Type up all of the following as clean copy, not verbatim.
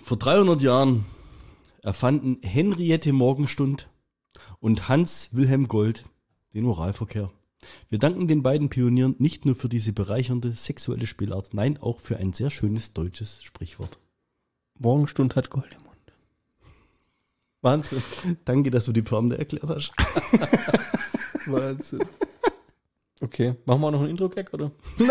Vor 300 Jahren erfanden Henriette Morgenstund und Hans Wilhelm Gold den Oralverkehr. Wir danken den beiden Pionieren nicht nur für diese bereichernde sexuelle Spielart, nein, auch für ein sehr schönes deutsches Sprichwort. Morgenstund hat Gold im Mund. Wahnsinn. Danke, dass du die Pointe erklärt hast. Wahnsinn. Okay, machen wir noch einen Intro-Gag, oder?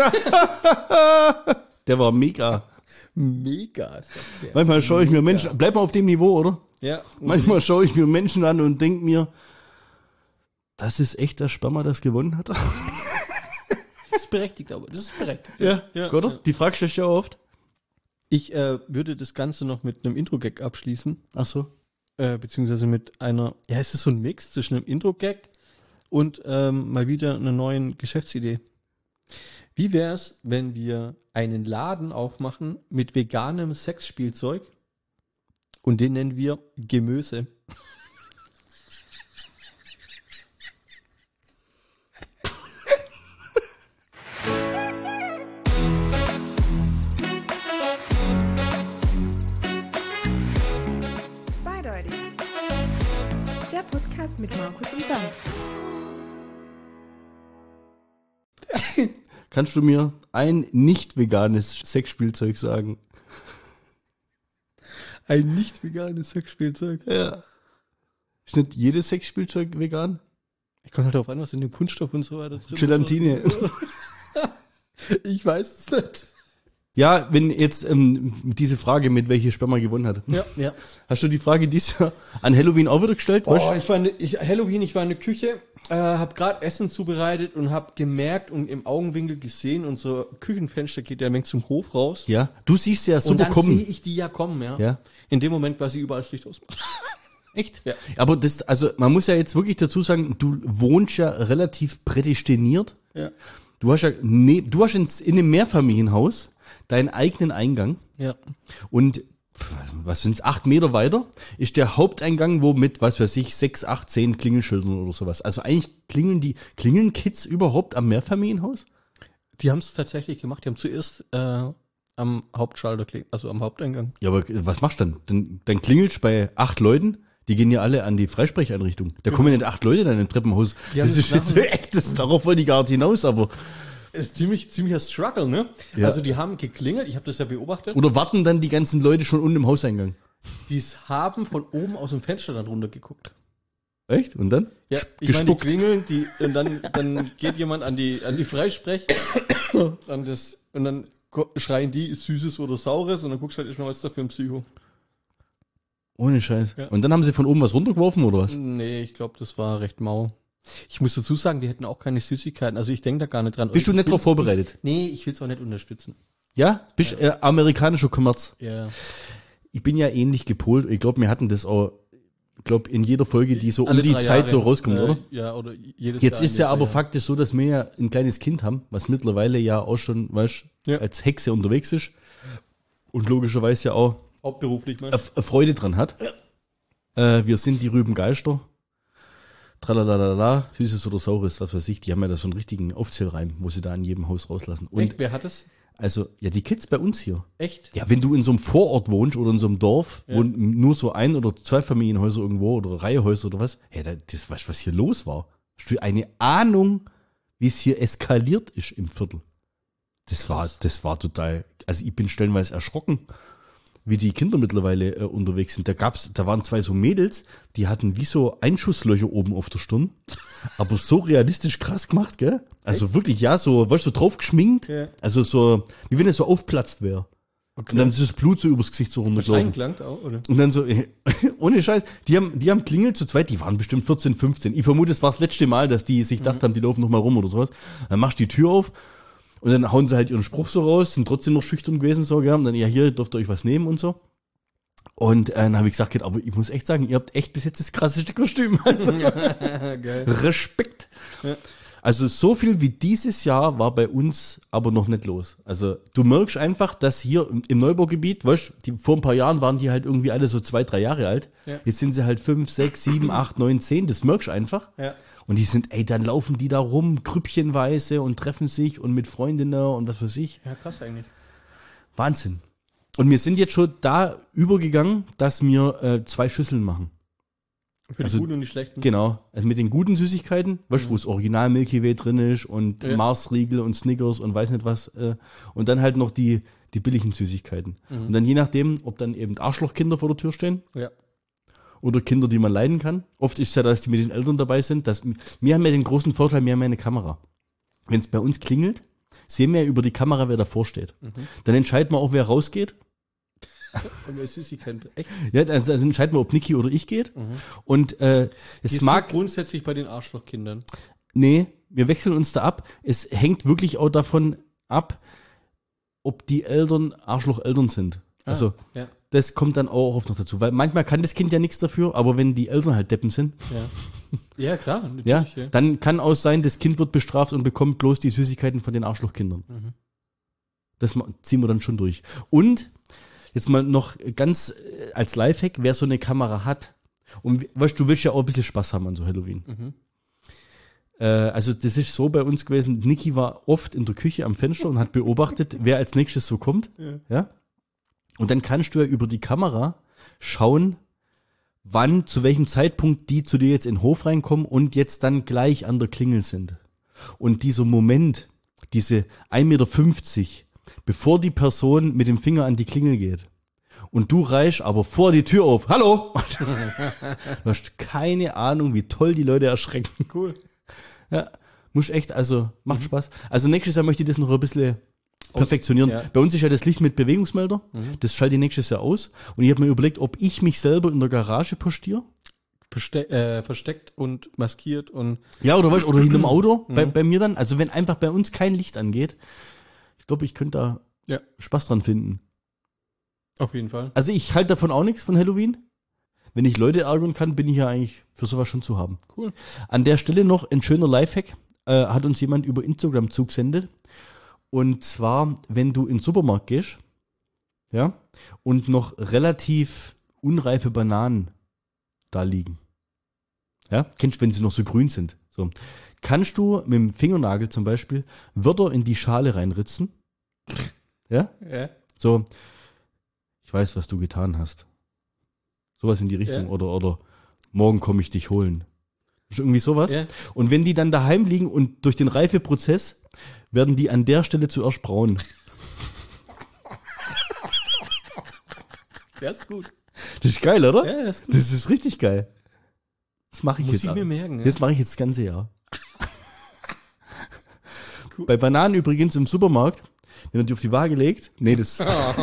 Der war mega. Mega. Manchmal schaue ich mir Menschen, bleib mal auf dem Niveau, oder? Ja. Manchmal schaue ich mir Menschen an und denke mir, das ist echt das Sperma, das gewonnen hat. Das ist berechtigt, aber das ist berechtigt. Ja, oder? Ja. Die Frage stellst du ja oft. Ich würde das Ganze noch mit einem Intro-Gag abschließen. Ach so. Beziehungsweise mit einer, ja, es ist so ein Mix zwischen einem Intro-Gag und mal wieder einer neuen Geschäftsidee. Wie wäre es, wenn wir einen Laden aufmachen mit veganem Sexspielzeug und den nennen wir Gemöse? Zweideutig. Der Podcast mit Markus und Bernd. Kannst du mir ein nicht veganes Sexspielzeug sagen? Ein nicht veganes Sexspielzeug? Ja. Ist nicht jedes Sexspielzeug vegan? Ich komme halt darauf an, was in dem Kunststoff und so weiter drin ist. Gelatine. Ich weiß es nicht. Ja, wenn jetzt diese Frage, mit welche Sperma gewonnen hat. Ja. Hast du die Frage dieses Jahr an Halloween auch wieder gestellt? Ich war in der Küche, habe gerade Essen zubereitet und habe gemerkt und im Augenwinkel gesehen, unser Küchenfenster geht ja ein wenig zum Hof raus. Ja, du siehst ja super und dann kommen. sehe ich die ja kommen, ja. Ja. In dem Moment, was sie überall das Licht ausmacht. Echt? Ja. Aber das, also man muss ja jetzt wirklich dazu sagen, du wohnst ja relativ prädestiniert. Ja. Du hast ja, du hast in einem Mehrfamilienhaus deinen eigenen Eingang. Ja. Und was sind's, 8 Meter weiter ist der Haupteingang, wo mit, was weiß ich, 6, 8, 10 Klingelschildern oder sowas. Also eigentlich klingeln Kids überhaupt am Mehrfamilienhaus? Die haben es tatsächlich gemacht. Die haben zuerst am Hauptschalter, also am Haupteingang. Ja, aber was machst du dann? Dann klingelst bei 8 Leuten, die gehen ja alle an die Freisprecheinrichtung. Da kommen ja nicht 8 Leute dann im Treppenhaus. Das ist jetzt echt, darauf wollte ich gar nicht hinaus, aber ist ziemlicher Struggle, ne? Ja. Also die haben geklingelt, ich habe das ja beobachtet. Oder warten dann die ganzen Leute schon unten im Hauseingang? Die haben von oben aus dem Fenster dann runter geguckt. Echt? Und dann? Ja, ich meine, die klingeln, und dann geht jemand an die Freisprech und dann schreien die Süßes oder Saures und dann guckst du halt erstmal, was ist da für ein Psycho. Ohne Scheiß. Ja. Und dann haben sie von oben was runtergeworfen oder was? Nee, ich glaube, das war recht mau. Ich muss dazu sagen, die hätten auch keine Süßigkeiten. Also ich denke da gar nicht dran. Bist du nicht drauf vorbereitet? Ich will es auch nicht unterstützen. Ja? Bist amerikanischer Kommerz? Ja. Ich bin ja ähnlich gepolt. Ich glaube, wir hatten das auch, in jeder Folge, die so Alle um die 3 Zeit Jahre, so rauskommt, oder? Ja, oder jedes Jetzt Jahr ist ja aber Jahr. faktisch so, dass wir ja ein kleines Kind haben, was mittlerweile ja auch schon, weißt, Ja. als Hexe unterwegs ist und logischerweise ja auch Hauptberuflich, man. Freude dran hat. Ja. Wir sind die Rübengeister. Tralalala, Süßes oder Saures, was weiß ich. Die haben ja da so einen richtigen Aufzählreim, wo sie da in jedem Haus rauslassen. Und Echt? Wer hat es? also, ja, die Kids bei uns hier. Echt? Ja, wenn du in so einem Vorort wohnst oder in so einem Dorf, Ja. wo nur so 1 oder 2 Familienhäuser irgendwo oder Reihehäuser oder was, hey, das weißt du, was hier los war? Hast du eine Ahnung, wie es hier eskaliert ist im Viertel? Das war total, also ich bin stellenweise erschrocken, wie die Kinder mittlerweile unterwegs sind. Da waren 2 so Mädels, die hatten wie so Einschusslöcher oben auf der Stirn, aber so realistisch krass gemacht, gell? Also wirklich, ja, so, weißt du, so drauf geschminkt, Ja. also so, wie wenn es so aufplatzt wäre. Okay. Und dann ist das Blut so übers Gesicht so runtergelaufen. Eingelangt auch, oder? Und dann so, ohne Scheiß, die haben klingelt zu zweit, die waren bestimmt 14, 15. Ich vermute, es war das letzte Mal, dass die sich gedacht haben, die laufen noch mal rum oder sowas. Dann machst du die Tür auf und dann hauen sie halt ihren Spruch so raus, sind trotzdem noch schüchtern gewesen, so, gell? Und dann, ja, hier dürft ihr euch was nehmen und so. Und dann habe ich gesagt, aber ich muss echt sagen, ihr habt echt bis jetzt das krasseste Kostüm. Also, Geil. Respekt. Ja. Also so viel wie dieses Jahr war bei uns aber noch nicht los. Also du merkst einfach, dass hier im Neubaugebiet, weißt du, vor ein paar Jahren waren die halt irgendwie alle so 2, 3 Jahre alt. Ja. Jetzt sind sie halt 5, 6, 7, 8, 9, 10. Das merkst du einfach. Ja. Und die sind, dann laufen die da rum, grüppchenweise und treffen sich und mit Freundinnen und was weiß ich. Ja, krass eigentlich. Wahnsinn. Und wir sind jetzt schon da übergegangen, dass wir 2 Schüsseln machen. Für die guten und die schlechten. Genau. Also mit den guten Süßigkeiten, weißt du, wo das Original Milky Way drin ist und Mars-Riegel und Snickers und weiß nicht was. Und dann halt noch die billigen Süßigkeiten. Und dann je nachdem, ob dann eben Arschlochkinder vor der Tür stehen. Ja. Oder Kinder, die man leiden kann. Oft ist es ja, dass die mit den Eltern dabei sind. Wir haben ja den großen Vorteil, wir haben ja eine Kamera. Wenn es bei uns klingelt, sehen wir ja über die Kamera, wer davor steht. Dann entscheiden wir auch, wer rausgeht. Und wer Süßigkeiten. Echt? Ja, also entscheiden wir, ob Niki oder ich geht. Und es mag... grundsätzlich bei den Arschlochkindern. Nee, wir wechseln uns da ab. Es hängt wirklich auch davon ab, ob die Eltern Arschlocheltern sind. Also, ja. das kommt dann auch oft noch dazu. Weil manchmal kann das Kind ja nichts dafür, aber wenn die Eltern halt Deppen sind, Ja, klar. Natürlich, ja, ja. dann kann auch sein, das Kind wird bestraft und bekommt bloß die Süßigkeiten von den Arschlochkindern. Das ziehen wir dann schon durch. Und jetzt mal noch ganz als Lifehack, wer so eine Kamera hat, und weißt du, willst ja auch ein bisschen Spaß haben an so Halloween. Also das ist so bei uns gewesen, Niki war oft in der Küche am Fenster und hat beobachtet, wer als nächstes so kommt. Ja? Und dann kannst du ja über die Kamera schauen, wann, zu welchem Zeitpunkt die zu dir jetzt in den Hof reinkommen und jetzt dann gleich an der Klingel sind. Und dieser Moment, diese 1,50 Meter, bevor die Person mit dem Finger an die Klingel geht und du reichst aber vor die Tür auf, hallo! Du hast keine Ahnung, wie toll die Leute erschrecken. Cool. Ja, muss echt, also macht Spaß. Also nächstes Jahr möchte ich das noch ein bisschen perfektionieren. Ja. Bei uns ist ja das Licht mit Bewegungsmelder, das schalte ich nächstes Jahr aus. Und ich habe mir überlegt, ob ich mich selber in der Garage postiere. Versteckt und maskiert und... Ja, oder was? Oder hinterm Auto bei mir dann. Also wenn einfach bei uns kein Licht angeht, ich glaube, ich könnte da Spaß dran finden. Auf jeden Fall. Also ich halte davon auch nichts von Halloween. Wenn ich Leute ärgern kann, bin ich ja eigentlich für sowas schon zu haben. Cool. An der Stelle noch ein schöner Lifehack. Hat uns jemand über Instagram zugesendet. Und zwar, wenn du in den Supermarkt gehst, ja, und noch relativ unreife Bananen da liegen. Ja, kennst du, wenn sie noch so grün sind. So. Kannst du mit dem Fingernagel zum Beispiel Wörter in die Schale reinritzen. Ja? Ja. So, ich weiß, was du getan hast. Sowas in die Richtung. Ja. Oder morgen komme ich dich holen. Irgendwie sowas. Ja. Und wenn die dann daheim liegen und durch den Reifeprozess werden die an der Stelle zuerst braun. Das ist gut. Das ist geil, oder? Ja, das ist gut. Das ist richtig geil. Das mache ich Muss jetzt. ich mir merken. Ja. Das mache ich jetzt das ganze Jahr. Cool. Bei Bananen übrigens im Supermarkt, wenn man die auf die Waage legt. Nee, das.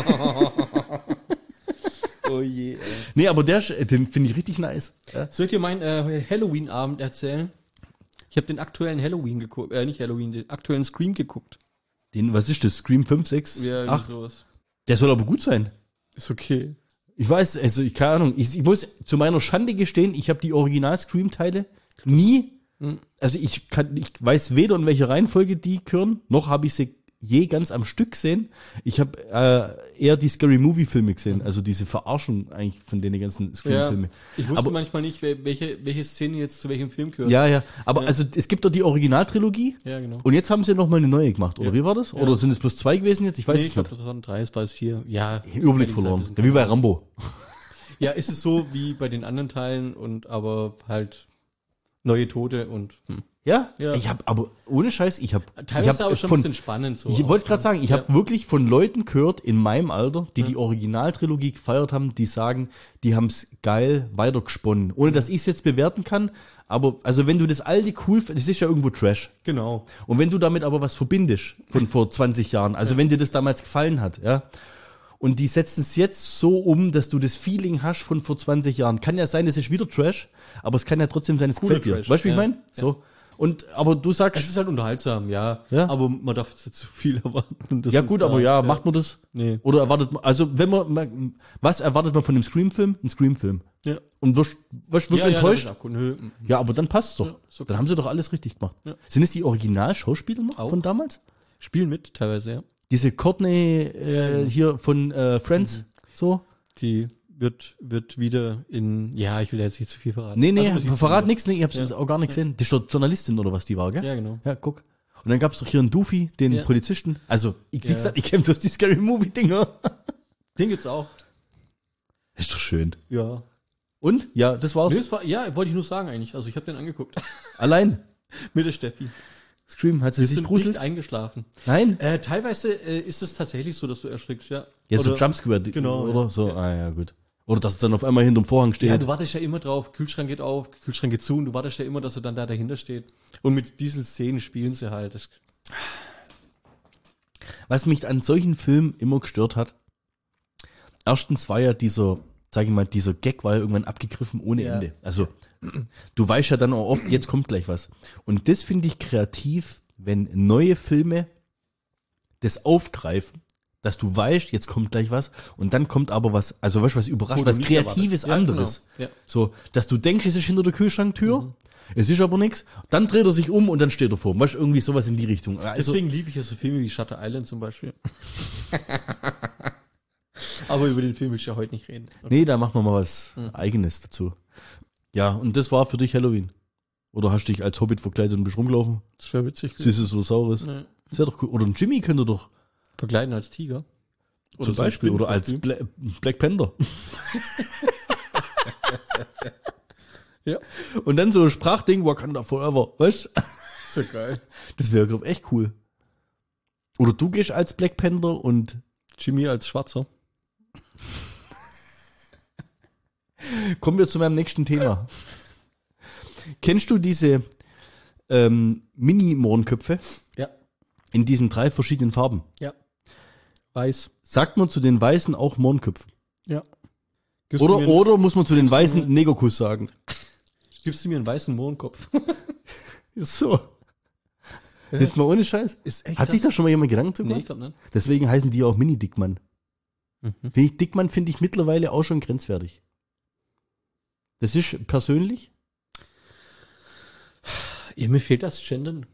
Oh je. Nee, aber den finde ich richtig nice. Ja. Soll ich dir meinen Halloween-Abend erzählen? Ich habe den aktuellen Halloween geguckt, nicht Halloween, den aktuellen Scream geguckt. Was ist das? Scream 5, 6, Ja, 8? sowas. Der soll aber gut sein. Ist okay. Ich weiß, also keine Ahnung. Ich muss zu meiner Schande gestehen, ich habe die Original-Scream-Teile nie. Also ich weiß weder, in welcher Reihenfolge die gehören, noch habe ich sie je ganz am Stück gesehen. Ich habe eher die Scary Movie Filme gesehen, also diese Verarschung eigentlich von den ganzen Scream-Filmen. Ich wusste Aber- manchmal nicht, welche Szene jetzt zu welchem Film gehört. Ja, aber also es gibt doch die Originaltrilogie Ja, genau. und jetzt haben sie noch mal eine neue gemacht, oder Ja. wie war das? Ja. Oder sind es bloß 2 gewesen jetzt? Ich weiß Nee, es ich glaube, nicht. das waren 3, es war es 4. Ja, Überblick hätte ich verloren. sagen Ja, wie bei müssen. Rambo. Ja, ist es so wie bei den anderen Teilen und aber halt neue Tote und Ja? Ja. Ich habe aber ohne Scheiß, ich habe teilweise aber schon ein bisschen spannend so. Ich wollte gerade sagen, ich habe wirklich von Leuten gehört in meinem Alter, die Ja. die Originaltrilogie gefeiert haben, die sagen, die haben es geil weitergesponnen. Ohne dass ich es jetzt bewerten kann, aber also wenn du das alte cool findest, das ist ja irgendwo Trash. Genau. Und wenn du damit aber was verbindest von vor 20 Jahren, also wenn dir das damals gefallen hat, ja, und die setzen es jetzt so um, dass du das Feeling hast von vor 20 Jahren. Kann ja sein, das ist wieder Trash, aber es kann ja trotzdem sein, es Cooler gefällt dir. Trash, Weißt du, wie ich ja. meine? So. Und, aber du Es sagst, ist halt unterhaltsam, ja. Ja. Aber man darf jetzt nicht zu viel erwarten. Das ja ist gut, da, aber ja, macht man das? Nee. Oder erwartet man, also wenn man, was erwartet man von einem Scream-Film? Ein Scream-Film. Ja. Und wirst du enttäuscht? Ja, nö. Ja, aber dann passt's doch. Ja, ist okay. Dann haben sie doch alles richtig gemacht. Ja. Sind es die Original-Schauspieler noch Auch. von damals? Spielen mit, teilweise, ja. Diese Courtney hier von Friends, so? Die wird wieder ja, ich will jetzt nicht zu viel verraten. Nee, Also, das ist verrat super. nichts, nee, ich hab's auch gar nicht gesehen. Die ist doch Journalistin oder was die war, gell? Ja, genau. Ja, guck. Und dann gab's doch hier einen Doofy, den Ja. Polizisten. Also, wie Ja. gesagt, ich kenne bloß die Scary Movie-Dinger. Den gibt's auch. Ist doch schön. Ja. Und? Ja, das war's. Nee, ja, wollte ich nur sagen eigentlich. Also ich habe den angeguckt. Allein. Mit der Steffi. Scream, hat sie Wir sich sind gruselt? nicht eingeschlafen. Nein? Teilweise ist es tatsächlich so, dass du erschrickst, ja. Ja, so Oder- Jumpscare, genau, oder? ja. So, Ja. ah ja, gut. Oder dass es dann auf einmal hinterm Vorhang steht. Ja, du wartest ja immer drauf, Kühlschrank geht auf, Kühlschrank geht zu und du wartest ja immer, dass er dann da dahinter steht. Und mit diesen Szenen spielen sie halt. Das, Was mich an solchen Filmen immer gestört hat, erstens war ja dieser Gag war ja irgendwann abgegriffen ohne Ja. Ende. Also, du weißt ja dann auch oft, jetzt kommt gleich was. Und das finde ich kreativ, wenn neue Filme das aufgreifen, dass du weißt, jetzt kommt gleich was und dann kommt aber was, also weißt du, was überrascht, Wo du was nicht Kreatives erwartest. Ja, anderes. genau. Ja. So, dass du denkst, es ist hinter der Kühlschranktür, es ist aber nichts, dann dreht er sich um und dann steht er vor. Weißt du, irgendwie sowas in die Richtung. Also, Deswegen liebe ich ja so Filme wie Shutter Island zum Beispiel. Aber über den Film will ich ja heute nicht reden. nee, da machen wir mal was Eigenes dazu. Ja, und das war für dich Halloween. Oder hast du dich als Hobbit verkleidet und bist rumgelaufen? Das wäre witzig. Süßes oder Saures? Nee. Das wäre doch cool. Oder ein Jimmy könnte doch Verkleiden als Tiger. zum so ein Beispiel. Oder als Spinnenkostüm. Black Panther. Ja. Und dann so ein Sprachding, Wakanda Forever. Weißt du? So geil. Das wäre, glaube ich, echt cool. Oder du gehst als Black Panther und Jimmy als Schwarzer. kommen wir zu meinem nächsten Thema. Kennst du diese Mini-Mohrenköpfe Ja. in diesen 3 verschiedenen Farben? Ja. Weiß. Sagt man zu den Weißen auch Mohrenköpfe? Ja. Gibst du mir, Oder muss man zu den gibst du Weißen mir- Negerkuss sagen? gibst du mir einen weißen Mohrenkopf? So. Ist mal ohne Scheiß. Ist echt Hat sich da schon mal jemand Gedanken zu Nee, ich gemacht? glaube nicht. Deswegen heißen die auch Mini-Dickmann. Mhm. Dickmann finde ich mittlerweile auch schon grenzwertig. Das ist persönlich. Ja, mir fehlt das Gendern.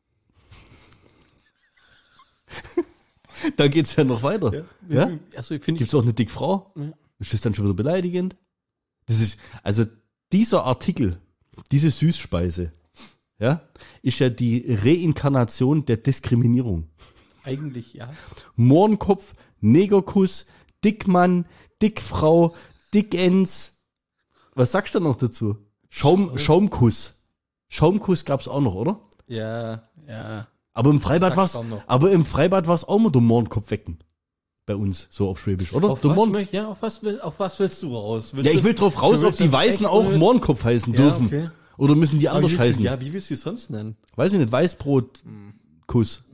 Da geht's ja noch weiter. Ja? Also finde ich. Gibt's auch eine Dickfrau? Ja. Ist das dann schon wieder beleidigend? Das ist, also dieser Artikel, diese Süßspeise, ja, ist ja die Reinkarnation der Diskriminierung. Eigentlich ja. Mohrenkopf, Negerkuss, Dickmann, Dickfrau, Dickens. Was sagst du noch dazu? Schaumkuss. Schaumkuss gab's auch noch, oder? Ja, ja. Aber im Freibad Sag's war's, kaum noch. aber im Freibad war's auch mal der Mohrenkopf wecken. Bei uns, so auf Schwäbisch, oder? Auf Der was, Mohn- auf was willst du raus? ja, ich will drauf raus, du ob willst die das Weißen echt auch ohne- Mohrenkopf heißen Ja, dürfen. okay. Oder müssen die Aber anders wie willst du- heißen? Ja, wie willst du die sonst nennen? Weiß ich nicht, Weißbrotkuss.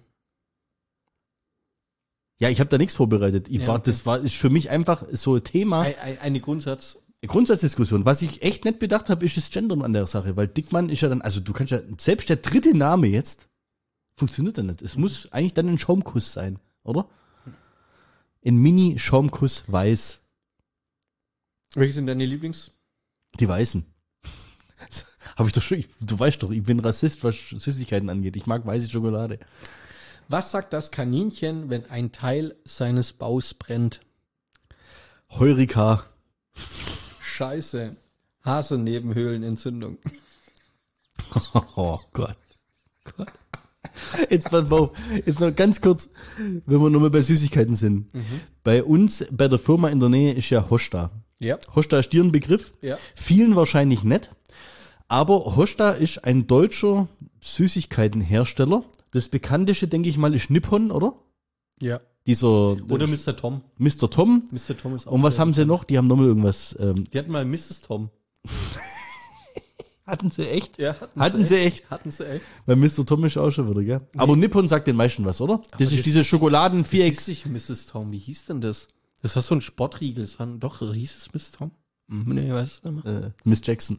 Ja, ich habe da nichts vorbereitet. Ja, okay. Ist für mich einfach so ein Thema, Eine Grundsatz. Grundsatzdiskussion. Was ich echt nicht bedacht habe, ist das Gendern an der Sache, weil Dickmann ist ja dann, also du kannst ja, selbst der dritte Name jetzt funktioniert ja nicht. Es muss eigentlich dann ein Schaumkuss sein, oder? Ein Mini-Schaumkuss weiß. Welche sind deine Lieblings? Die Weißen. Habe ich doch schon, du weißt doch, ich bin Rassist, was Süßigkeiten angeht. Ich mag weiße Schokolade. Was sagt das Kaninchen, wenn ein Teil seines Baus brennt? Heurika. Scheiße. Hasennebenhöhlenentzündung. Oh Gott. Jetzt pass mal auf. Jetzt noch ganz kurz, wenn wir nochmal bei Süßigkeiten sind. Bei uns, bei der Firma in der Nähe ist ja Hosta. Ja. Hosta ist dir ein Begriff. Ja. Vielen wahrscheinlich nicht. Aber Hosta ist ein deutscher Süßigkeitenhersteller. Das bekannteste, denke ich mal, ist Nippon, oder? Ja. Dieser Oder Mr. Tom. Mr. Tom. Mr. Tom ist auch Und was sehr haben sie bekannt. noch? Die haben nochmal irgendwas. Die hatten mal Mrs. Tom. Hatten sie echt? Ja, Hatten sie echt? Hatten sie echt. Weil Mr. Tom ist auch schon wieder, gell? Aber Nippon sagt den meisten was, oder? Das ist diese Wie Schokoladenviereck. hieß sich Mrs. Tom? Wie hieß denn das? Das war so ein Sportriegel. Das war, doch, hieß es Mrs. Tom? Nee, weiß es nicht mehr. Miss Jackson.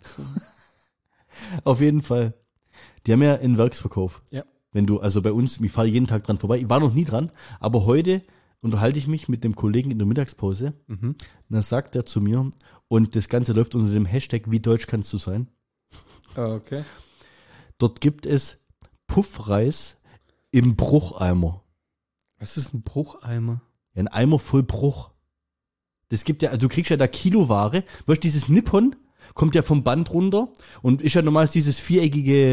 Auf jeden Fall. Die haben ja einen Werksverkauf. Ja. Wenn du, also bei uns, ich fahre jeden Tag dran vorbei. Ich war noch nie dran, aber heute unterhalte ich mich mit dem Kollegen in der Mittagspause. Und dann sagt er zu mir, und das Ganze läuft unter dem Hashtag, wie deutsch kannst du sein? Okay. Dort gibt es Puffreis im Brucheimer. Was ist ein Brucheimer? Ja, ein Eimer voll Bruch. Das gibt ja, also du kriegst ja da Kiloware. Weißt du, dieses Nippon kommt ja vom Band runter und ist ja normal dieses viereckige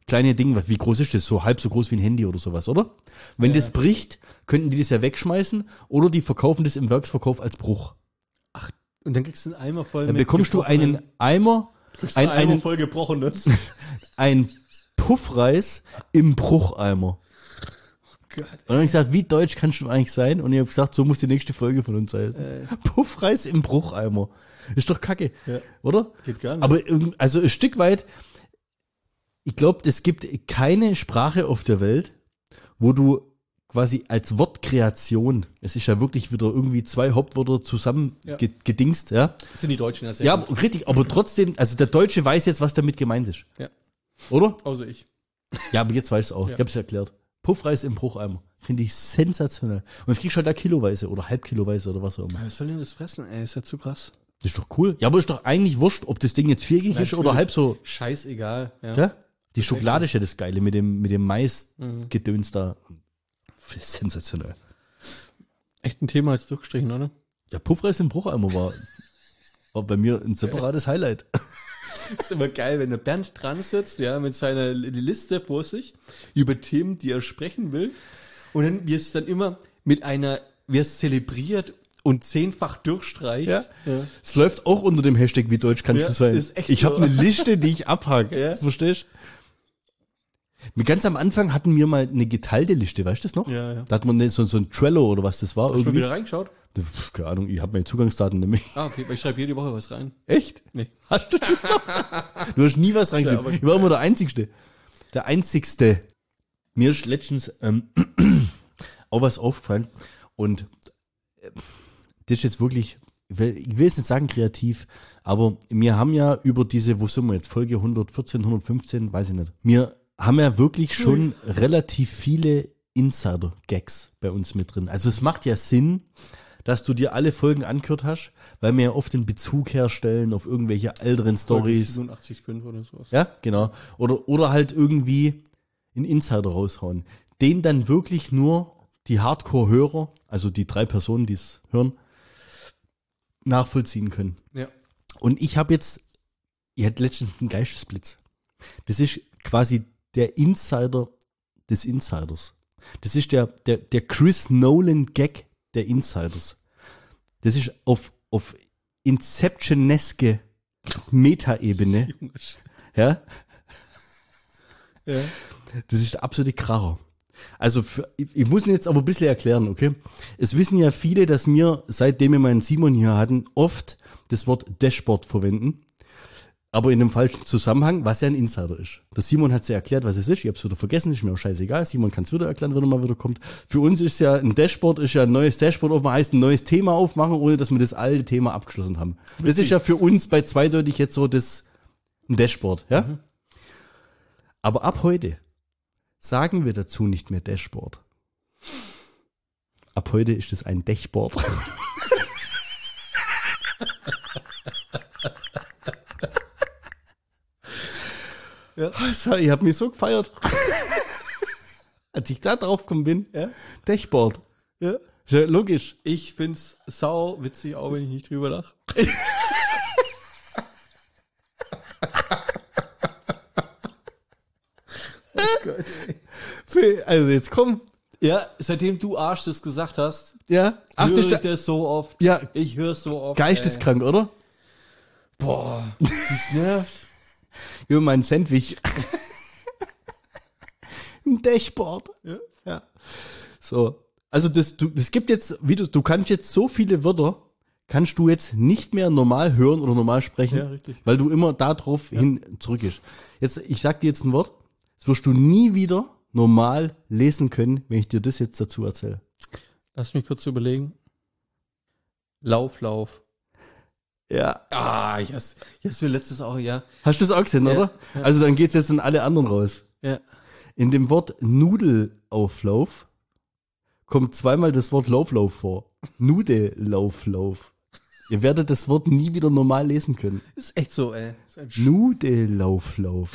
kleine Ding, wie groß ist das? So halb so groß wie ein Handy oder sowas, oder? Wenn das bricht, könnten die das ja wegschmeißen oder die verkaufen das im Werksverkauf als Bruch. Und dann kriegst du einen Eimer voll Dann bekommst du einen Eimer, einen voll Gebrochenes. ein Puffreis im Brucheimer. Gott. Und dann habe ich gesagt, wie deutsch kannst du eigentlich sein? Und ich habe gesagt, so muss die nächste Folge von uns heißen. Puffreis im Brucheimer. Ist doch kacke, oder? Geht gar nicht. Aber also ein Stück weit, ich glaube, es gibt keine Sprache auf der Welt, wo du quasi als Wortkreation, es ist ja wirklich wieder irgendwie 2 Hauptwörter zusammen gedingst, ja. Das sind die Deutschen ja sehr Ja, gut. richtig, aber trotzdem, also der Deutsche weiß jetzt, was damit gemeint ist. Ja. Oder? Außer ich. Ja, aber jetzt weißt du auch. Ja. Ich habe es erklärt. Puffreis im Brucheimer. Finde ich sensationell. Und das kriegst du halt da kiloweise oder halbkiloweise oder was auch immer. Was soll denn das fressen, ey? Ist ja zu krass. Das ist doch cool. Ja, aber ist doch eigentlich wurscht, ob das Ding jetzt viereckig ist oder halb so. Scheißegal. Ja. Ja? Die Schokolade ist ja das Geile mit dem Maisgedöns da. Sensationell. Echt ein Thema jetzt durchgestrichen, oder? Ja, Puffreis im Brucheimer war bei mir ein separates Highlight. ist immer geil, wenn der Bernd dran sitzt, ja, mit seiner Liste vor sich über Themen, die er sprechen will. Und dann, wie es dann immer mit einer, wie es zelebriert und 10-fach durchstreicht. Ja. Es läuft auch unter dem Hashtag, wie deutsch kannst Ja, du sein. ist echt Ich habe so. eine Liste, die ich abhake. Ja. Verstehst du? Ganz am Anfang hatten wir mal eine geteilte Liste, weißt du das noch? Ja, ja. Da hat man so ein Trello oder was das war. Hast du mal irgendwie. wieder reingeschaut? Keine Ahnung, ich habe meine Zugangsdaten nämlich. Ah, okay, weil ich schreibe jede Woche was rein. Echt? Nee. Hast du das noch? Du hast nie was reingeschrieben. aber Ich war immer der Einzigste. Der Einzigste. Mir ist letztens auch was aufgefallen. Und das ist jetzt wirklich, ich will jetzt nicht sagen kreativ, aber wir haben ja über diese, wo sind wir jetzt, Folge 114, 115, weiß ich nicht. Wir haben ja wirklich schon relativ viele Insider-Gags bei uns mit drin. Also es macht ja Sinn, dass du dir alle Folgen angehört hast, weil wir ja oft den Bezug herstellen auf irgendwelche älteren Stories. 87,5 oder sowas. Ja, genau. Oder halt irgendwie einen Insider raushauen. Den dann wirklich nur die Hardcore-Hörer, also die 3 Personen, die es hören, nachvollziehen können. Ja. Und ich hatte letztens einen Geistesblitz. Das ist quasi der Insider des Insiders. Das ist der Chris Nolan-Gag der Insiders. Das ist auf Inception-eske Meta-Ebene. Ja? Ja. Das ist der absolute Kracher. Also ich muss ihn jetzt aber ein bisschen erklären, okay? Es wissen ja viele, dass wir, seitdem wir meinen Simon hier hatten, oft das Wort Dashboard verwenden, aber in einem falschen Zusammenhang, was ja ein Insider ist. Der Simon hat es ja erklärt, was es ist. Ich habe es wieder vergessen, ist mir auch scheißegal. Simon kann es wieder erklären, wenn er mal wieder kommt. Für uns ist ja ein Dashboard, ist ja ein neues Dashboard aufmachen, heißt ein neues Thema aufmachen, ohne dass wir das alte Thema abgeschlossen haben. Das ist ja für uns bei zweideutig jetzt so ein Dashboard, ja? Mhm. Aber ab heute sagen wir dazu nicht mehr Dashboard. Ab heute ist es ein Dashboard. Ja. Also, ich habe mich so gefeiert. Als ich da drauf gekommen bin. Ja. Dashboard. Ja. Ist ja logisch. Ich find's sau witzig, auch wenn ich nicht drüber lache. Oh Gott, ey. Also jetzt komm. Ja, seitdem du Arsch das gesagt hast, Ja. höre ich das so oft. Ja. Ich höre es so oft. Geisteskrank, oder? Boah, das nervt. Über mein Sandwich. Ein Dashboard. Ja. So. Also das gibt jetzt, du kannst jetzt so viele Wörter, kannst du jetzt nicht mehr normal hören oder normal sprechen, Ja, richtig. weil du immer darauf hin zurück ist. Jetzt, ich sag dir jetzt ein Wort, das wirst du nie wieder normal lesen können, wenn ich dir das jetzt dazu erzähle. Lass mich kurz überlegen. Lauf. Ja. Ah, ich hast mir letztes auch, ja. Hast du das auch gesehen, Ja, oder? ja. Also dann geht's jetzt an alle anderen raus. Ja. In dem Wort Nudelauflauf kommt zweimal das Wort Lauflauf vor. Nudelauflauf. Ihr werdet das Wort nie wieder normal lesen können. Ist echt so, ey. Ist ein Nudelauflauf.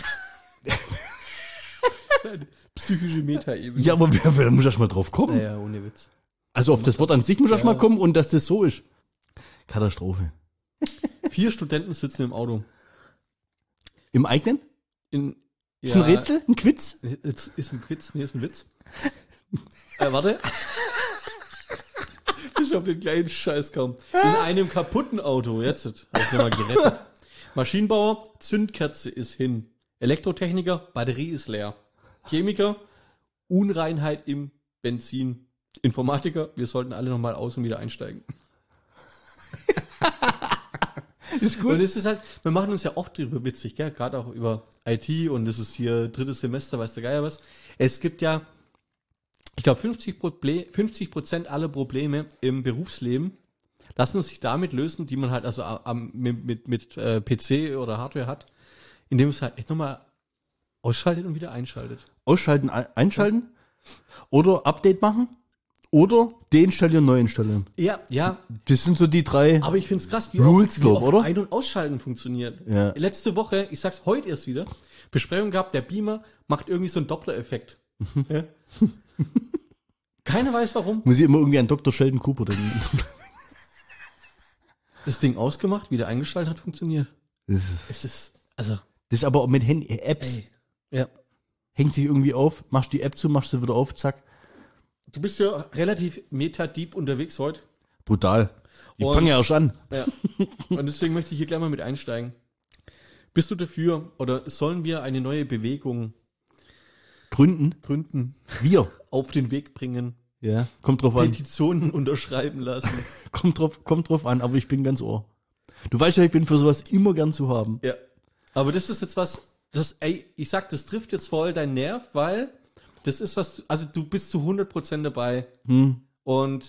psychische Metaebene. Ja, aber wer muss erst mal drauf kommen? Naja, ohne Witz. Also auf das Wort an sich muss erst Ja. mal kommen und dass das so ist. Katastrophe. 4 Studenten sitzen im Auto. Im eigenen? Ist ein Rätsel? Ein Quiz? Ist ein Quiz? Nee, ist ein Witz. Warte. Ich auf den kleinen Scheiß kaum. In einem kaputten Auto, jetzt habe ich nochmal gerettet. Maschinenbauer, Zündkerze ist hin. Elektrotechniker, Batterie ist leer. Chemiker, Unreinheit im Benzin. Informatiker, wir sollten alle nochmal aus und wieder einsteigen. Ist gut. Und es ist halt, wir machen uns ja oft drüber witzig, gell? Gerade auch über IT und es ist hier 3. Semester, weiß der Geier was. Es gibt ja, ich glaube, 50% aller Probleme im Berufsleben lassen sich damit lösen, die man halt also mit PC oder Hardware hat, indem es halt echt nochmal ausschaltet und wieder einschaltet. Ausschalten, einschalten oder Update machen oder deinstallieren, neu installieren. Ja. Das sind so die 3 Aber ich finde es krass, wie Rules, wie glaub, oder? Ein- und Ausschalten funktioniert. Ja. Letzte Woche, ich sag's heute erst wieder, Besprechung gehabt, der Beamer macht irgendwie so einen Doppler-Effekt. Ja. Keiner weiß warum. Muss ich immer irgendwie an Dr. Sheldon Cooper denken. Das Ding ausgemacht, wieder eingeschaltet hat, funktioniert. Das ist, Es ist, also, das ist aber auch mit Apps. Ja. Hängt sich irgendwie auf, machst die App zu, machst sie wieder auf, zack. Du bist ja relativ meta-deep unterwegs heute. Brutal. Ich Und- fange ja erst an. Ja. Und deswegen möchte ich hier gleich mal mit einsteigen. Bist du dafür oder sollen wir eine neue Bewegung gründen, Wir. auf den Weg bringen, Ja. Kommt drauf an. Petitionen unterschreiben lassen? Kommt drauf an, aber ich bin ganz ohr. Du weißt ja, ich bin für sowas immer gern zu haben. Ja. Aber das ist jetzt was, ich sag, das trifft jetzt voll deinen Nerv, weil das ist was, also du bist zu 100% dabei und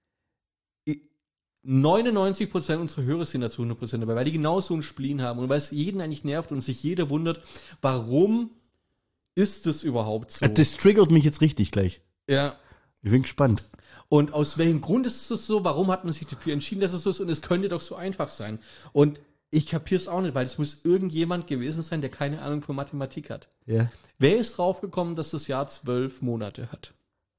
99% unserer Hörer sind da zu 100% dabei, weil die genau so einen Spleen haben und weil es jeden eigentlich nervt und sich jeder wundert, warum ist das überhaupt so? Das triggert mich jetzt richtig gleich. Ja. Ich bin gespannt. Und aus welchem Grund ist es so? Warum hat man sich dafür entschieden, dass es so ist? Und es könnte doch so einfach sein. Und ich kapiere es auch nicht, weil es muss irgendjemand gewesen sein, der keine Ahnung von Mathematik hat. Ja. Wer ist draufgekommen, dass das Jahr 12 Monate hat?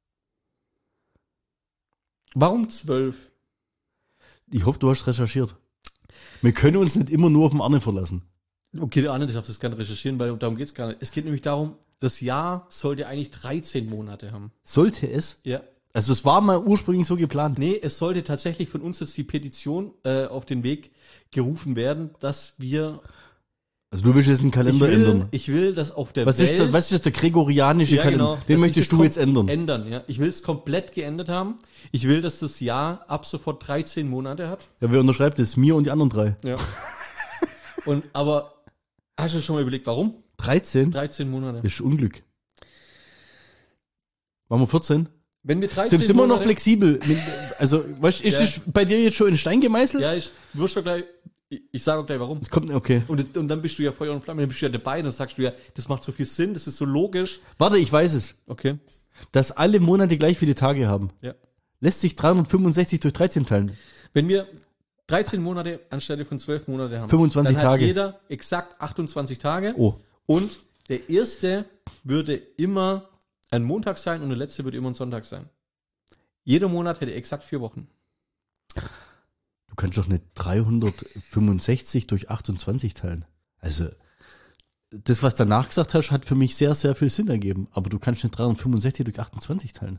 Warum 12? Ich hoffe, du hast recherchiert. Wir können uns nicht immer nur auf den Arne verlassen. Okay, der Arne, ich darf das gerne recherchieren, weil darum geht es gar nicht. Es geht nämlich darum, das Jahr sollte eigentlich 13 Monate haben. Sollte es? Ja. Also es war mal ursprünglich so geplant. Nee, es sollte tatsächlich von uns jetzt die Petition auf den Weg gerufen werden, dass wir Also du willst jetzt den Kalender ändern. Ich will, dass auf der Was Welt... ist das, der gregorianische Ja, Kalender? genau. Den Dass möchtest sich das du jetzt ändern. Ändern, ja. Ich will es komplett geändert haben. Ich will, dass das Jahr ab sofort 13 Monate hat. Ja, wer unterschreibt es? Mir und die anderen 3. Ja. Aber hast du schon mal überlegt, warum? 13? 13 Monate. Das ist Unglück. Machen wir 14? Wenn wir 13 Sind wir noch Monate- flexibel? Also, weißt, ist Ja. das bei dir jetzt schon in Stein gemeißelt? Ja, ich wirst doch gleich... Ich sage auch gleich, warum. Es kommt, okay. Und dann bist du ja Feuer und Flamme, dann bist du ja dabei, dann sagst du ja, das macht so viel Sinn, das ist so logisch. Warte, ich weiß es. Okay. Dass alle Monate gleich viele Tage haben. Ja. Lässt sich 365 durch 13 teilen. Wenn wir 13 Monate anstelle von 12 Monate haben, 25 dann hat Tage. jeder exakt 28 Tage. Oh. Und der erste würde immer ein Montag sein und der letzte würde immer ein Sonntag sein. Jeder Monat hätte exakt 4 Wochen. Du kannst doch nicht 365 durch 28 teilen. Also, das, was danach gesagt hast, hat für mich sehr, sehr viel Sinn ergeben. Aber du kannst nicht 365 durch 28 teilen.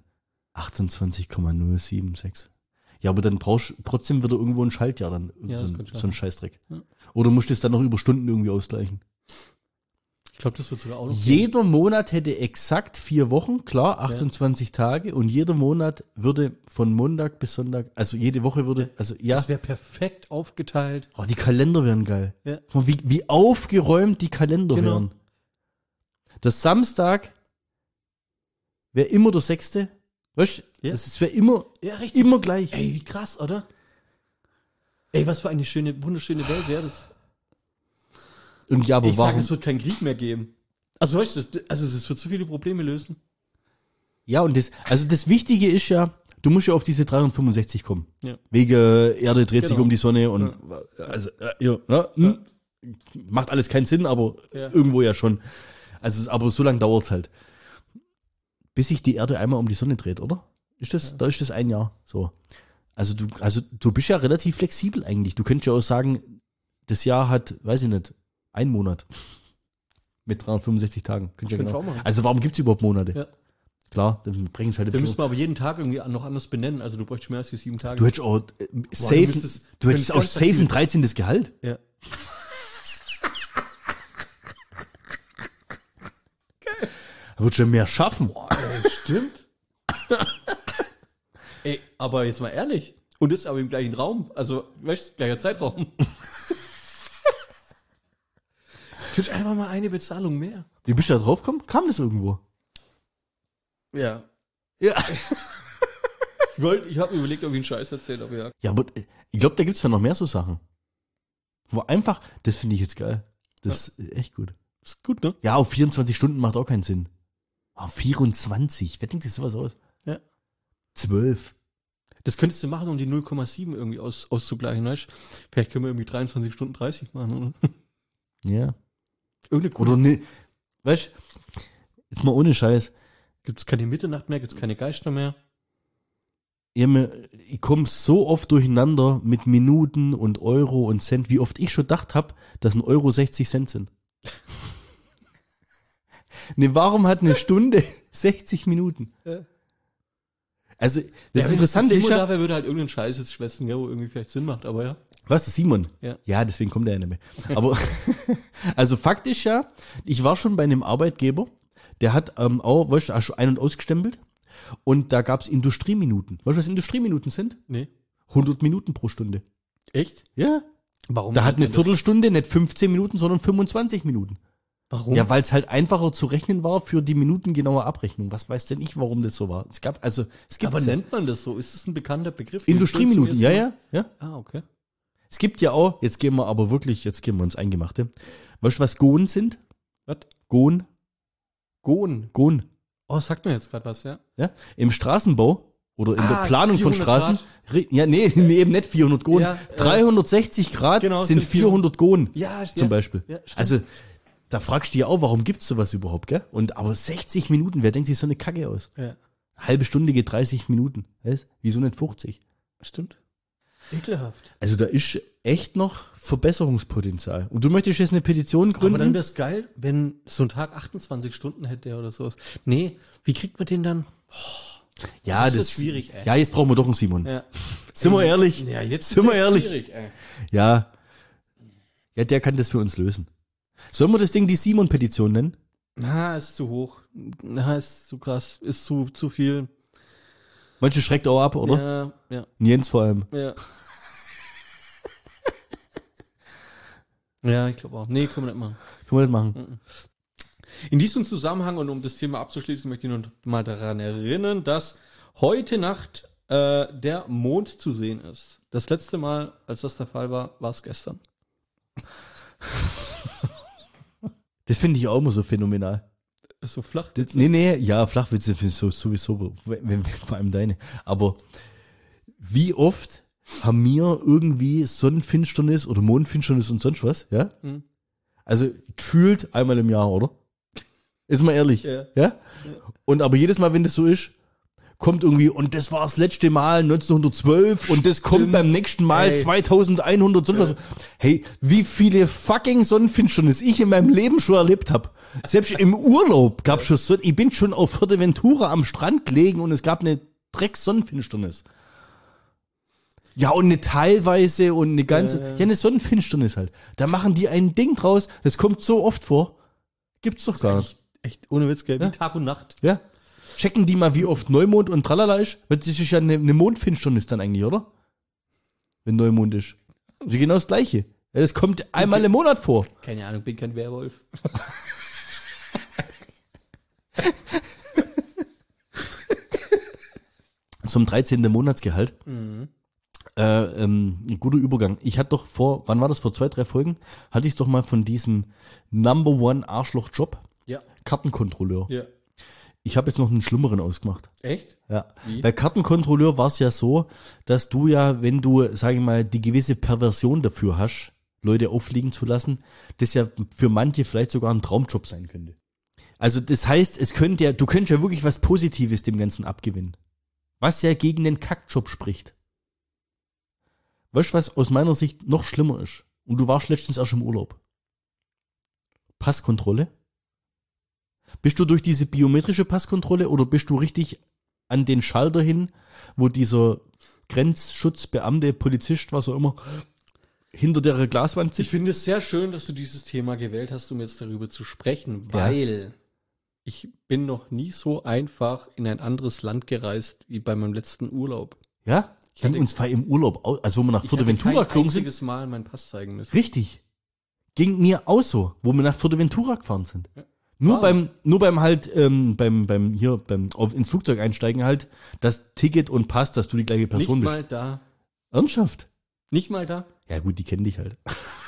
28,076. Ja, aber dann brauchst du trotzdem wieder irgendwo ein Schaltjahr, dann Ja, so, das könnte so ein Scheißdreck. Ja. Oder musst du es dann noch über Stunden irgendwie ausgleichen? Ich glaube, das wird sogar auch noch. Jeder Monat hätte exakt 4 Wochen, klar, 28 Tage, und jeder Monat würde von Montag bis Sonntag, also jede Woche würde, also ja, Das wäre perfekt aufgeteilt. oh, die Kalender wären geil. Ja. Guck mal, wie aufgeräumt die Kalender Genau. wären. Der Samstag wäre immer der 6. Weißt du, Ja. das wäre immer, Ja, richtig. immer gleich. Ey, wie krass, oder? Ey, was für eine schöne, wunderschöne Welt wäre das. Und ja, aber Ich sage, warum? es wird keinen Krieg mehr geben. Also, weißt du, das wird so viele Probleme lösen. Ja, und das Wichtige ist ja, du musst ja auf diese 365 kommen. Ja. Wegen Erde dreht sich Genau. um die Sonne und also, macht alles keinen Sinn, aber Ja. irgendwo ja schon. Also, aber so lange dauert's halt. Bis sich die Erde einmal um die Sonne dreht, oder? Da ist das ein Jahr. So. Also du bist ja relativ flexibel eigentlich. Du könntest ja auch sagen, das Jahr hat, weiß ich nicht, 1 Monat. Mit 365 Tagen. Könnt ihr Können wir genau. auch machen. Also warum gibt es überhaupt Monate? Ja. Klar, dann bringen es halt Den müssen wir aber jeden Tag irgendwie noch anders benennen. Also du bräuchst mehr als die 7 Tage. Du hättest auch safe, du hättest auch safe ein 13. Gehalt. Ja. Da würdest du ja mehr schaffen. Boah, ey, stimmt. Ey, aber jetzt mal ehrlich. Und das ist aber im gleichen Raum. Also, weißt du, gleicher Zeitraum. Ich wünsche einfach mal eine Bezahlung mehr. Wie bist du da drauf gekommen? Kam das irgendwo? Ja. Ja. Ich habe mir überlegt, ob ich einen Scheiß erzähle, aber ja. Ja, aber ich glaube, da gibt es ja noch mehr so Sachen. Wo einfach, das finde ich jetzt geil. Das ist echt gut. Ist gut, ne? Ja, auf 24 Stunden macht auch keinen Sinn. Auf 24, wer denkt sich sowas aus? Ja. 12. Das könntest du machen, um die 0,7 irgendwie auszugleichen, weißt du? Vielleicht können wir irgendwie 23 Stunden 30 machen, oder? Ja. Irgendeine Oder ne, weißt du, jetzt mal ohne Scheiß. Gibt es keine Mitternacht mehr, gibt es keine Geister mehr? Ich komme so oft durcheinander mit Minuten und Euro und Cent, wie oft ich schon gedacht habe, dass ein Euro 60 Cent sind. Ne, warum hat eine Stunde 60 Minuten? Ja. Also, das Interessante ist Simon ja... dafür würde halt irgendeinen Scheiß jetzt schwätzen, ja, wo irgendwie vielleicht Sinn macht, aber ja. Was, das Simon? Ja. Ja, deswegen kommt er ja nicht mehr. Aber, also Fakt ist ja, ich war schon bei einem Arbeitgeber, der hat auch, weißt du, auch schon ein- und ausgestempelt und da gab's Industrieminuten. Weißt du, was Industrieminuten sind? Nee. 100 Minuten pro Stunde. Echt? Ja. Warum? Da hat eine nennt man das? Viertelstunde nicht 15 Minuten, sondern 25 Minuten. Warum? Ja, weil es halt einfacher zu rechnen war für die minutengenaue Abrechnung. Was weiß denn ich, warum das so war? Es gibt aber nennt man das so? Ist das ein bekannter Begriff? Industrieminuten, Zum ja, ersten ja, ja. Mal? Ah, okay. Es gibt ja auch, jetzt gehen wir ins Eingemachte. Weißt du, was Gohn sind? Was? Gohn? Gohn. Oh, sagt mir jetzt gerade was, ja? Ja, im Straßenbau oder in der Planung von 400 Straßen. Grad. Ja, nee, eben nicht 400 Gohn. Ja, 360 Grad genau, sind sind 400 Gohn Ja, zum Beispiel. Ja, stimmt. Also, da fragst du dich auch, warum gibt's sowas überhaupt, gell? Aber 60 Minuten, wer denkt sich so eine Kacke aus? Ja, Halbe Stunde geht 30 Minuten. Weißt? Wieso nicht 50? stimmt. Ekelhaft. Also da ist echt noch Verbesserungspotenzial. Und du möchtest jetzt eine Petition gründen? Aber dann wäre es geil, wenn so ein Tag 28 Stunden hätte oder sowas. Nee, wie kriegt man den dann? ja, das ist schwierig, ey. Ja, jetzt brauchen wir doch einen Simon. Ja. Sind wir ehrlich? Ja, jetzt Sind wir ehrlich? schwierig, ey. Ja. Ja, der kann das für uns lösen. Sollen wir das Ding die Simon-Petition nennen? Na, ist zu hoch. Na, ist zu krass. Ist zu viel. Manche schreckt auch ab, oder? Ja, Jens vor allem. ja. Ja, ich glaube auch. Nee, können wir nicht machen. Können wir nicht machen. In diesem Zusammenhang und um das Thema abzuschließen, möchte ich noch mal daran erinnern, dass heute Nacht der Mond zu sehen ist. Das letzte Mal, als das der Fall war, war es gestern. Das finde ich auch immer so phänomenal. Ist so flach. Nee, ja, Flachwitze finde ich sowieso, vor allem deine. Aber wie oft haben wir irgendwie Sonnenfinsternis oder Mondfinsternis und sonst was, ja? Mhm. Also gefühlt einmal im Jahr, oder? Ist mal ehrlich, ja? Und aber jedes Mal, wenn das so ist, kommt irgendwie, und das war das letzte Mal 1912 und das kommt beim nächsten Mal Ey. 2100, sonst was. Hey, wie viele fucking Sonnenfinsternis ich in meinem Leben schon erlebt habe. Selbst im Urlaub gab es schon so, ich bin schon auf Fuerteventura am Strand gelegen und es gab eine Drecks-Sonnenfinsternis. Ja, und eine teilweise und eine ganze, ja, eine Sonnenfinsternis halt. Da machen die ein Ding draus, das kommt so oft vor. Gibt's doch gar nicht. Echt, ohne Witz, gell? Ja. Wie Tag und Nacht. Ja. Checken die mal, wie oft Neumond und Tralala ist? Das ist ja eine Mondfinsternis dann eigentlich, oder? Wenn Neumond ist. Das ist genau das Gleiche. Ja, das kommt einmal im Monat vor. Keine Ahnung, bin kein Werwolf. Zum 13. Monatsgehalt. Ein guter Übergang. Ich hatte doch wann war das, vor 2, 3 Folgen, hatte ich es doch mal von diesem Number One Arschloch-Job, Ja. Kartenkontrolleur. Ja. Ich habe jetzt noch einen schlimmeren ausgemacht. Echt? Ja. Wie? Bei Kartenkontrolleur war es ja so, dass du ja, wenn du, sage ich mal, die gewisse Perversion dafür hast, Leute auffliegen zu lassen, das ja für manche vielleicht sogar ein Traumjob sein könnte. Also das heißt, du könntest ja wirklich was Positives dem Ganzen abgewinnen. Was ja gegen den Kackjob spricht. Weißt du, was aus meiner Sicht noch schlimmer ist? Und du warst letztens erst im Urlaub. Passkontrolle. Bist du durch diese biometrische Passkontrolle oder bist du richtig an den Schalter hin, wo dieser Grenzschutzbeamte, Polizist, was auch immer, hinter der Glaswand Ich sitzt? finde es sehr schön, dass du dieses Thema gewählt hast, um jetzt darüber zu sprechen, weil ich bin noch nie so einfach in ein anderes Land gereist wie bei meinem letzten Urlaub. Ja? Ging hatte- uns war im Urlaub, als wo wir nach Ich hatte Fuerteventura kein geflogen sind. einziges Mal meinen Pass zeigen müssen. Richtig. Ging mir auch so, wo wir nach Fuerteventura gefahren sind. Ja. Nur Wow. beim halt, ins Flugzeug einsteigen halt, das Ticket und Pass, dass du die gleiche Nicht Person bist. mal da. Ernsthaft? Nicht mal da. Ja gut, die kennen dich halt.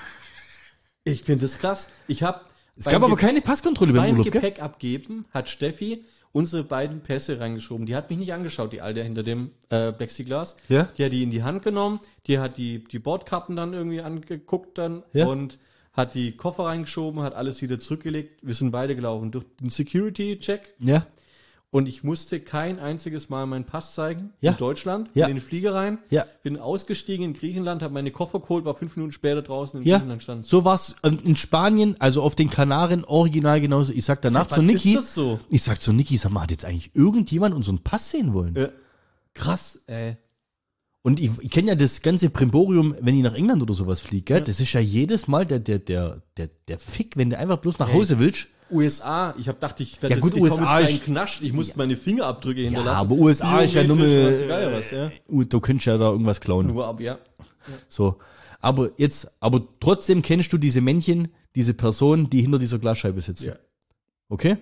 Ich finde es krass. Es gab aber keine Passkontrolle beim beim Urlaub, gell? Gepäck abgeben hat Steffi unsere beiden Pässe reingeschoben. Die hat mich nicht angeschaut, die Alte hinter dem Plexiglas. Ja? Die hat die in die Hand genommen, die hat die Bordkarten dann irgendwie angeguckt dann Ja. und hat die Koffer reingeschoben, hat alles wieder zurückgelegt. Wir sind beide gelaufen durch den Security-Check Ja? und ich musste kein einziges Mal meinen Pass zeigen Ja. in Deutschland, Ja. in den Flieger rein. Ja. Bin ausgestiegen in Griechenland, habe meine Koffer geholt, war 5 Minuten später draußen in Ja, Griechenland stand. so war's in Spanien, also auf den Kanaren, original genauso. Ich sag danach zu Niki, Ist das so? sag mal, hat jetzt eigentlich irgendjemand unseren Pass sehen wollen? Krass, ey. Und ich kenne ja das ganze Primborium, wenn ich nach England oder sowas fliege, gell? Ja. Das ist ja jedes Mal der Fick, wenn du einfach bloß nach Hause willst. USA, ich dachte, ich werde Ja gut, ich komme USA jetzt ist- gleich knascht, ich muss meine Fingerabdrücke hinterlassen. aber USA ist ja nur Biometrisch, weiß die Geier was, ja. Du könntest ja da irgendwas klauen. Nur ab, ja. So. Aber trotzdem kennst du diese Männchen, diese Person, die hinter dieser Glasscheibe sitzen. Ja. Okay?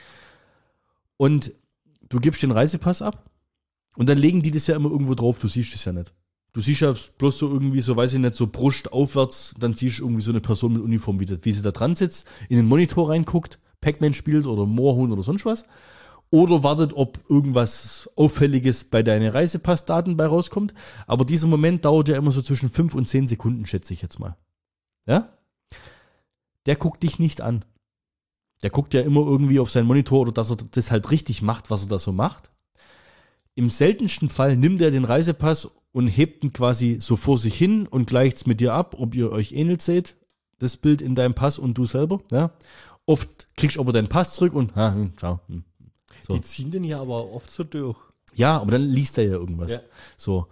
Und du gibst den Reisepass ab und dann legen die das ja immer irgendwo drauf, du siehst es ja nicht. Du siehst ja bloß so irgendwie, so weiß ich nicht, so Brust aufwärts, dann siehst du irgendwie so eine Person mit Uniform, wie sie da dran sitzt, in den Monitor reinguckt, Pac-Man spielt oder Moorhuhn oder sonst was. Oder wartet, ob irgendwas Auffälliges bei deinen Reisepassdaten bei rauskommt. Aber dieser Moment dauert ja immer so zwischen 5 und 10 Sekunden, schätze ich jetzt mal. Ja? Der guckt dich nicht an. Der guckt ja immer irgendwie auf seinen Monitor oder dass er das halt richtig macht, was er da so macht. Im seltensten Fall nimmt er den Reisepass und hebt ihn quasi so vor sich hin und gleicht's mit dir ab, ob ihr euch ähnelt seht, das Bild in deinem Pass und du selber. Ja? Oft kriegst du aber deinen Pass zurück und ciao. So. Die ziehen den ja aber oft so durch. Ja, aber dann liest er ja irgendwas. Ja. So.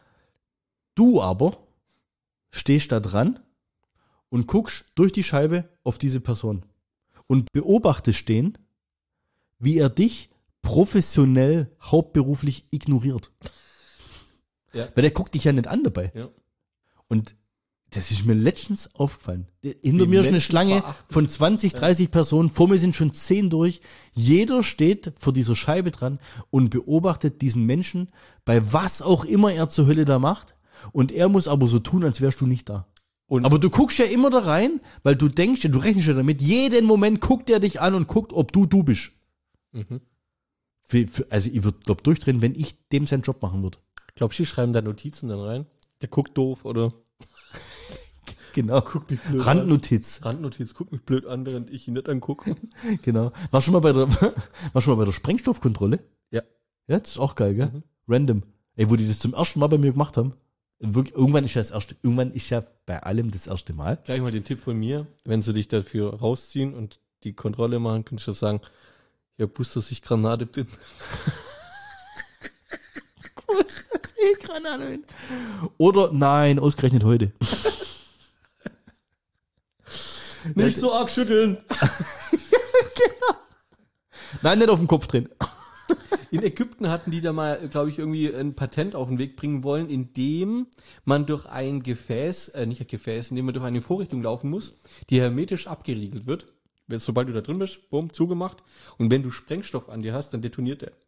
Du aber stehst da dran und guckst durch die Scheibe auf diese Person und beobachtest den, wie er dich professionell, hauptberuflich ignoriert. Ja. Weil der guckt dich ja nicht an dabei. Ja. Und das ist mir letztens aufgefallen. Hinter Wie mir ist eine Menschen Schlange verachten. von 20, 30 Personen. Vor mir sind schon 10 durch. Jeder steht vor dieser Scheibe dran und beobachtet diesen Menschen bei was auch immer er zur Hölle da macht. Und er muss aber so tun, als wärst du nicht da. Und Aber du guckst ja immer da rein, weil du denkst, du rechnest ja damit, jeden Moment guckt er dich an und guckt, ob du bist. Mhm. Also ich würde, glaube durchdrehen, wenn ich dem seinen Job machen würde. glaubst du, die schreiben da Notizen dann rein? Der guckt doof oder Genau. guckt mich blöd Randnotiz. an. Randnotiz, guckt mich blöd an, während ich ihn nicht angucke. Genau. War schon mal bei der Sprengstoffkontrolle? Ja. Ja, das ist auch geil, gell? Mhm. Random. Ey, wo die das zum ersten Mal bei mir gemacht haben. Wirklich, irgendwann ist ja bei allem das erste Mal. Gleich mal den Tipp von mir, wenn sie dich dafür rausziehen und die Kontrolle machen, kannst du sagen, ja, Booster sich Granate drin. Oder nein, ausgerechnet heute. Nicht so arg schütteln. Nein, nicht auf den Kopf drehen. In Ägypten hatten die da mal, glaube ich, irgendwie ein Patent auf den Weg bringen wollen, indem man durch ein Gefäß, nicht ein Gefäß, indem man durch eine Vorrichtung laufen muss, die hermetisch abgeriegelt wird. Sobald du da drin bist, bumm, zugemacht. Und wenn du Sprengstoff an dir hast, dann detoniert der.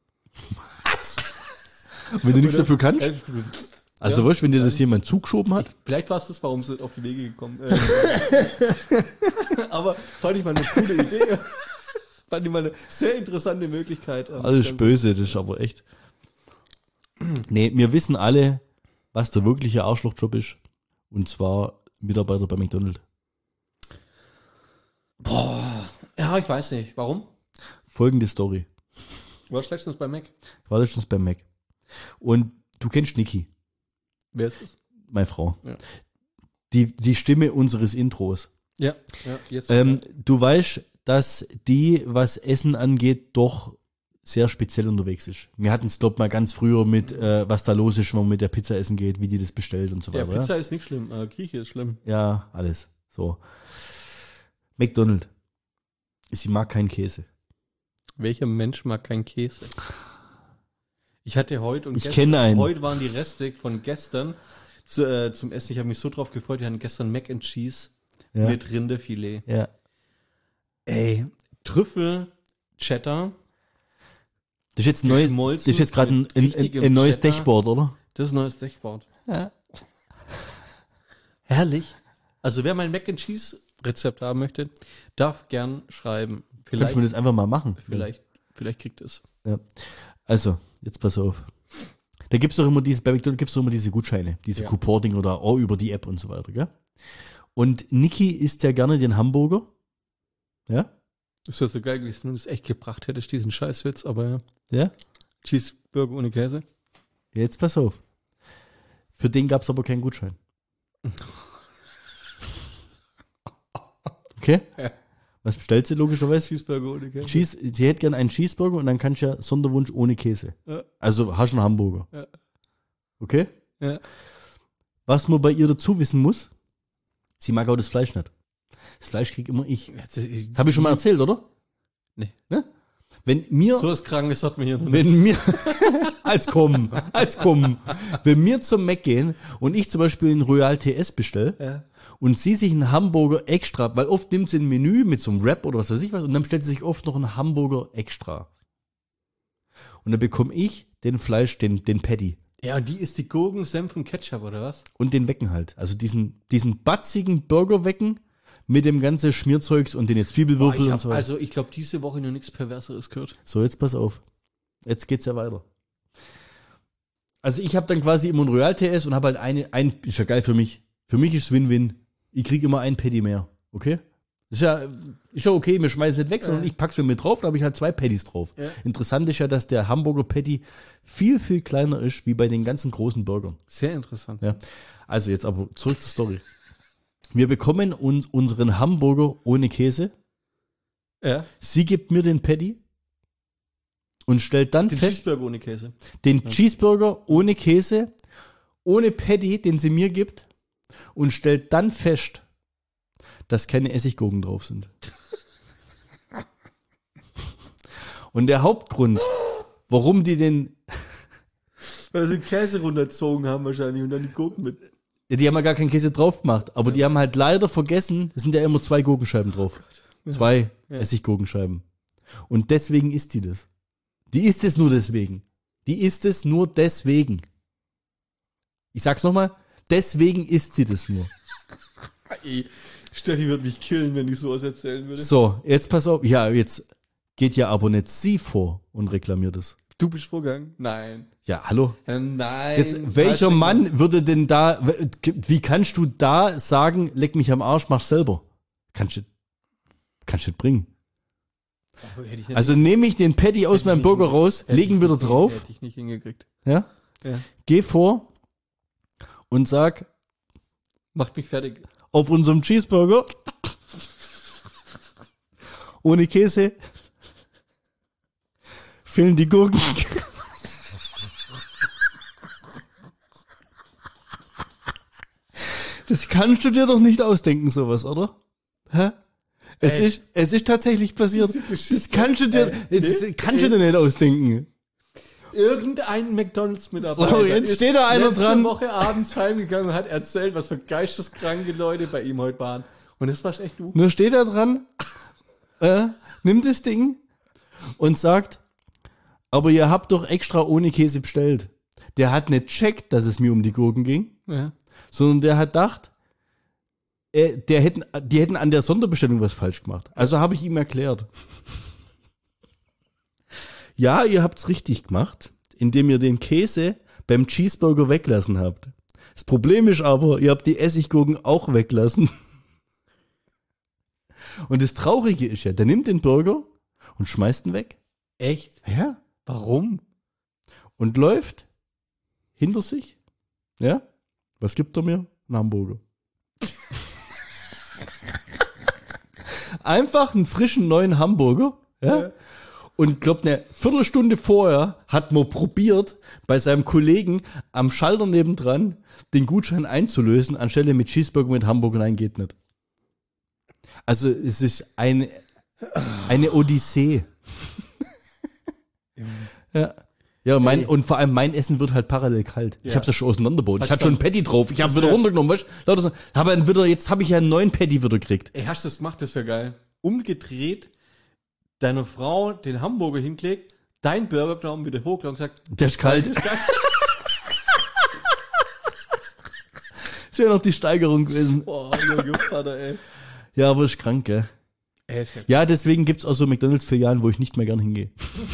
Wenn du nichts dafür kannst. Also Ja. weißt du, wenn dir das jemand zugeschoben hat? Vielleicht war es das, warum sie auf die Wege gekommen Aber fand ich mal eine coole Idee. Fand ich mal eine sehr interessante Möglichkeit. Alles böse, das ist aber echt. Nee, wir wissen alle, was der wirkliche Arschlochjob ist. Und zwar Mitarbeiter bei McDonald's. Ja, ich weiß nicht. Warum? Folgende Story. Du warst letztens bei Mac. Ich war letztens beim Mac. Und du kennst Niki, Wer ist es? meine Frau. Ja. Die Stimme unseres Intros. Ja, jetzt. Du weißt, dass die, was Essen angeht, doch sehr speziell unterwegs ist. Wir hatten es, glaube ich, mal ganz früher mit, was da los ist, wenn man mit der Pizza essen geht, wie die das bestellt und so Ja, weiter. Pizza ist nicht schlimm, Grieche ist schlimm. Ja, alles. So. McDonald's. Sie mag keinen Käse. Welcher Mensch mag keinen Käse? Ich hatte heute und Ich kenne einen. Heute waren die Reste von gestern zum Essen. Ich habe mich so drauf gefreut. Wir hatten gestern Mac and Cheese Ja. mit Rinderfilet. Ja. Ey, Trüffel, Cheddar. Das ist jetzt neu, das Geschmolzen ist jetzt gerade mit richtigem ein neues Cheddar. Dashboard, oder? Das ist ein neues Dashboard. Ja. Herrlich. Also wer mein Mac and Cheese Rezept haben möchte, darf gern schreiben. Kannst du mir das einfach mal machen? Vielleicht kriegt es. Ja. Also, jetzt pass auf. Da gibt's doch immer bei McDonald's gibt's doch immer diese Gutscheine, diese Ja. Couponing oder auch über die App und so weiter, gell? Und Niki isst ja gerne den Hamburger. Ja? Das wäre so geil gewesen, wenn du es echt gebracht hättest, diesen Scheißwitz, aber ja. Ja? Cheeseburger ohne Käse. Jetzt pass auf. Für den gab's aber keinen Gutschein. Okay? Ja. Was bestellt sie logischerweise? Cheeseburger ohne Käse. Sie hätte gern einen Cheeseburger und dann kannst du ja Sonderwunsch ohne Käse. Ja. Also hast du einen Hamburger. Ja. Okay? Ja. Was man bei ihr dazu wissen muss, sie mag auch das Fleisch nicht. Das Fleisch krieg immer ich. Das habe ich schon mal erzählt, oder? Nee. Ne? Wenn mir, So was Krankes hat man hier noch nicht. wenn mir, als kommen, wenn wir zum Mac gehen und ich zum Beispiel einen Royal TS bestelle Ja. und sie sich einen Hamburger extra, weil oft nimmt sie ein Menü mit so einem Wrap oder was weiß ich was und dann bestellt sie sich oft noch einen Hamburger extra. Und dann bekomme ich den Patty. Ja, und die ist die Gurken, Senf und Ketchup, oder was? Und den Wecken halt. Also diesen batzigen Burger wecken mit dem ganzen Schmierzeugs und den Zwiebelwürfel und so weiter. Also ich glaube, diese Woche noch nichts Perverseres gehört. So, jetzt pass auf. Jetzt geht's ja weiter. Also ich habe dann quasi immer einen Royal TS und habe halt ist ja geil für mich. Für mich ist es Win-Win. Ich kriege immer ein Patty mehr. Okay? Ist ja okay, wir schmeißen nicht weg, sondern ich pack's mir mit drauf, da habe ich halt 2 Patties drauf. Ja. Interessant ist ja, dass der Hamburger Patty viel, viel kleiner ist, wie bei den ganzen großen Burgern. Sehr interessant. Ja. Also jetzt aber zurück zur Story. Wir bekommen unseren Hamburger ohne Käse. Ja. Sie gibt mir den Patty und stellt dann Den fest, Cheeseburger ohne Käse. den Cheeseburger ohne Käse, ohne Patty, den sie mir gibt, und stellt dann fest, dass keine Essiggurken drauf sind. Und der Hauptgrund, warum die den, Weil sie Käse runtergezogen haben wahrscheinlich und dann die Gurken mit. ja, die haben ja gar keinen Käse drauf gemacht, aber die haben halt leider vergessen, es sind ja immer 2 Gurkenscheiben drauf. 2 Essiggurkenscheiben. Und deswegen isst die das. Die isst es nur deswegen. Die isst es nur deswegen. Ich sag's nochmal, deswegen isst sie das nur. Ey, Steffi wird mich killen, wenn ich sowas erzählen würde. So, jetzt pass auf. Ja, jetzt geht ja aber nicht sie vor und reklamiert es. Du bist vorgegangen? Nein. Ja, hallo? Ja, nein. Jetzt, welcher Mann würde denn da, wie kannst du da sagen, leck mich am Arsch, mach's selber? Kannst du nicht bringen. Also nehme ich den Patty aus meinem Burger raus, legen wieder drauf, Hätte ich nicht hingekriegt. ja, Ja. geh vor und sag, Macht mich fertig. auf unserem Cheeseburger ohne Käse fehlen die Gurken. Das kannst du dir doch nicht ausdenken, sowas, oder? Hä? Es ist tatsächlich passiert. Das kannst du dir, kannst du dir nicht ausdenken. Irgendein McDonalds-Mitarbeiter So, jetzt steht da einer letzte dran. Woche abends heimgegangen und hat erzählt, was für geisteskranke Leute bei ihm heute waren. Und das warst echt du. Nur steht da dran, nimmt das Ding und sagt, aber ihr habt doch extra ohne Käse bestellt. Der hat nicht checkt, dass es mir um die Gurken ging, Ja. sondern der hat gedacht, die hätten an der Sonderbestellung was falsch gemacht. Also habe ich ihm erklärt. Ja, ihr habt's richtig gemacht, indem ihr den Käse beim Cheeseburger weglassen habt. Das Problem ist aber, ihr habt die Essiggurken auch weglassen. Und das Traurige ist ja, der nimmt den Burger und schmeißt ihn weg. Echt? Ja. Warum? Und läuft hinter sich. Ja. Was gibt er mir? Einen Hamburger. einfach einen frischen neuen Hamburger. Ja? Und glaub, eine Viertelstunde vorher hat man probiert, bei seinem Kollegen am Schalter nebendran den Gutschein einzulösen, anstelle mit Cheeseburger mit Hamburger. Nein, geht nicht. Also es ist eine Odyssee. Ja. Ja, und vor allem mein Essen wird halt parallel kalt. Ja. Ich hab's ja schon auseinandergebaut. Ich hatte schon ein Patty drauf. Ich habe wieder runtergenommen, weißt du? Aber jetzt habe ich ja einen neuen Patty wieder gekriegt. Ey, hast du das gemacht? Das wäre geil. Umgedreht, deine Frau den Hamburger hinklickt, dein Burger genommen, wieder hochgelegt und gesagt, der ist kalt. Das wäre noch die Steigerung gewesen. Boah, Junge Vater, ey. Ja, aber ist krank, gell? Ja, deswegen gibt's auch so McDonalds-Filialen, wo ich nicht mehr gern hingehe.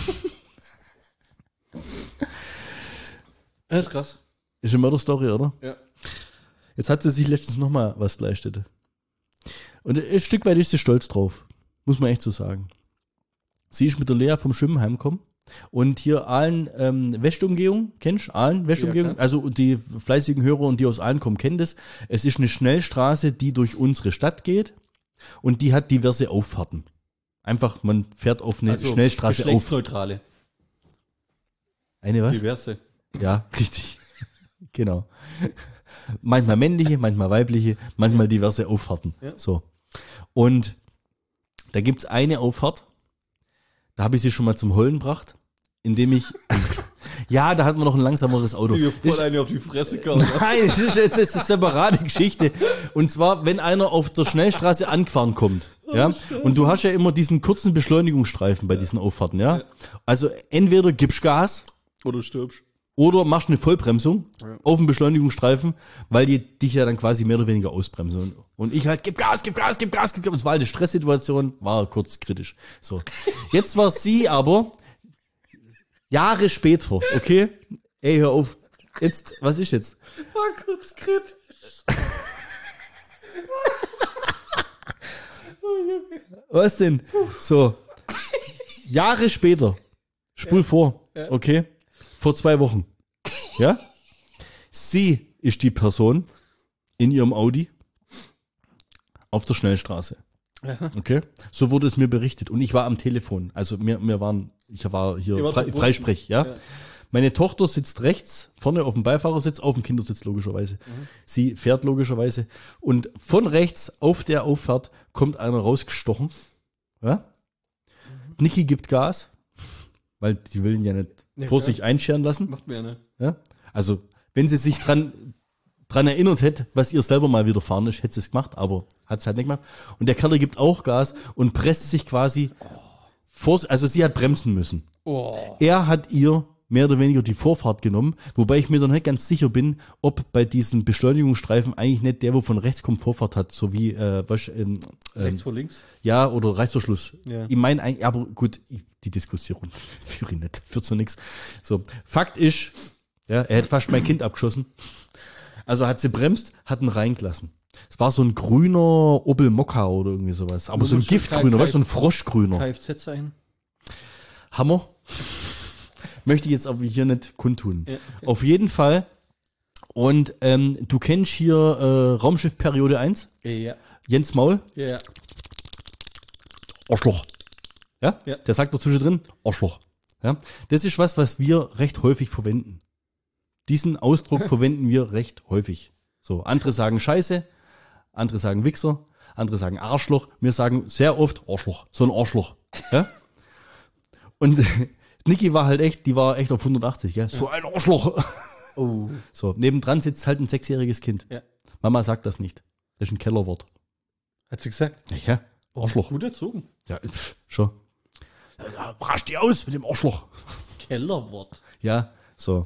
Das ist krass. Ist eine Mörder-Story, oder? Ja. Jetzt hat sie sich letztens nochmal was geleistet. Und ein Stück weit ist sie stolz drauf. Muss man echt so sagen. Sie ist mit der Lea vom Schwimmen heimgekommen. Und hier Aalen Westumgehung, kennst du Aalen Westumgehung? Ja, also die fleißigen Hörer und die aus Aalen kommen, kennen das. Es ist eine Schnellstraße, die durch unsere Stadt geht. Und die hat diverse Auffahrten. Einfach, man fährt auf eine Schnellstraße auf. Geschlechtsneutrale. Eine was? Diverse. Ja, richtig. Genau. Manchmal männliche, manchmal weibliche, manchmal diverse Auffahrten. Ja. So. Und da gibt's eine Auffahrt, da habe ich sie schon mal zum Heulen gebracht, indem ich, ja, da hat man noch ein langsameres Auto. Die voll eine auf die Fresse kommt. Nein, das ist eine separate Geschichte. Und zwar, wenn einer auf der Schnellstraße angefahren kommt, ja, und du hast ja immer diesen kurzen Beschleunigungsstreifen bei diesen Auffahrten, ja. Also entweder gibst Gas oder stirbst. Oder machst eine Vollbremsung auf dem Beschleunigungsstreifen, weil die dich ja dann quasi mehr oder weniger ausbremsen. Und ich halt, gib Gas. Und es war eine Stresssituation, war kurz kritisch. So. Jetzt war sie aber Jahre später, okay? Ey, hör auf. Jetzt, was ist jetzt? War kurz kritisch. Was denn? So. Jahre später. Spul vor. Okay? Vor 2 Wochen. Ja? Sie ist die Person in ihrem Audi auf der Schnellstraße. Okay? So wurde es mir berichtet. Und ich war am Telefon. Also ich war hier Freisprech, ja? Meine Tochter sitzt rechts, vorne auf dem Beifahrersitz, auf dem Kindersitz logischerweise. Sie fährt logischerweise. Und von rechts auf der Auffahrt kommt einer rausgestochen. Ja? Niki gibt Gas, weil die will ihn ja nicht vor sich einscheren lassen. Macht mir nicht. Ja? Also, wenn sie sich dran erinnert hätte, was ihr selber mal widerfahren ist, hätte sie es gemacht, aber hat es halt nicht gemacht. Und der Kerl gibt auch Gas und presst sich quasi also sie hat bremsen müssen. Er hat ihr mehr oder weniger die Vorfahrt genommen, wobei ich mir dann nicht ganz sicher bin, ob bei diesen Beschleunigungsstreifen eigentlich nicht der, wo von rechts kommt, Vorfahrt hat, so wie rechts vor links? Ja, oder Reißverschluss. Ja. Ich meine eigentlich, aber gut, die Diskussion führe ich nicht, führt zu nichts. So, Fakt ist, ja, er hätte fast mein Kind abgeschossen. Also hat sie bremst, hat ihn reingelassen. Es war so ein grüner Opel Mokka oder irgendwie sowas, aber so ein Giftgrüner, weißt du, so ein Froschgrüner. Kfz-Zeichen. Hammer. Möchte ich jetzt aber hier nicht kundtun. Ja, okay. Auf jeden Fall. Und du kennst hier Raumschiff Periode 1? Ja. Jens Maul? Ja. Arschloch. Ja? Der sagt dazwischen drin, Arschloch. Ja? Das ist was wir recht häufig verwenden. Diesen Ausdruck verwenden wir recht häufig. So, andere sagen Scheiße, andere sagen Wichser, andere sagen Arschloch. Wir sagen sehr oft Arschloch. So ein Arschloch. Ja? Und Niki war halt echt, die war echt auf 180, ja. So ein Arschloch. Oh. So, nebendran sitzt halt ein 6-jähriges Kind. Ja. Mama sagt das nicht. Das ist ein Kellerwort. Hat sie gesagt? Ja, Arschloch. Gut erzogen. Ja, schon. Rasch die aus mit dem Arschloch. Kellerwort. Ja, so.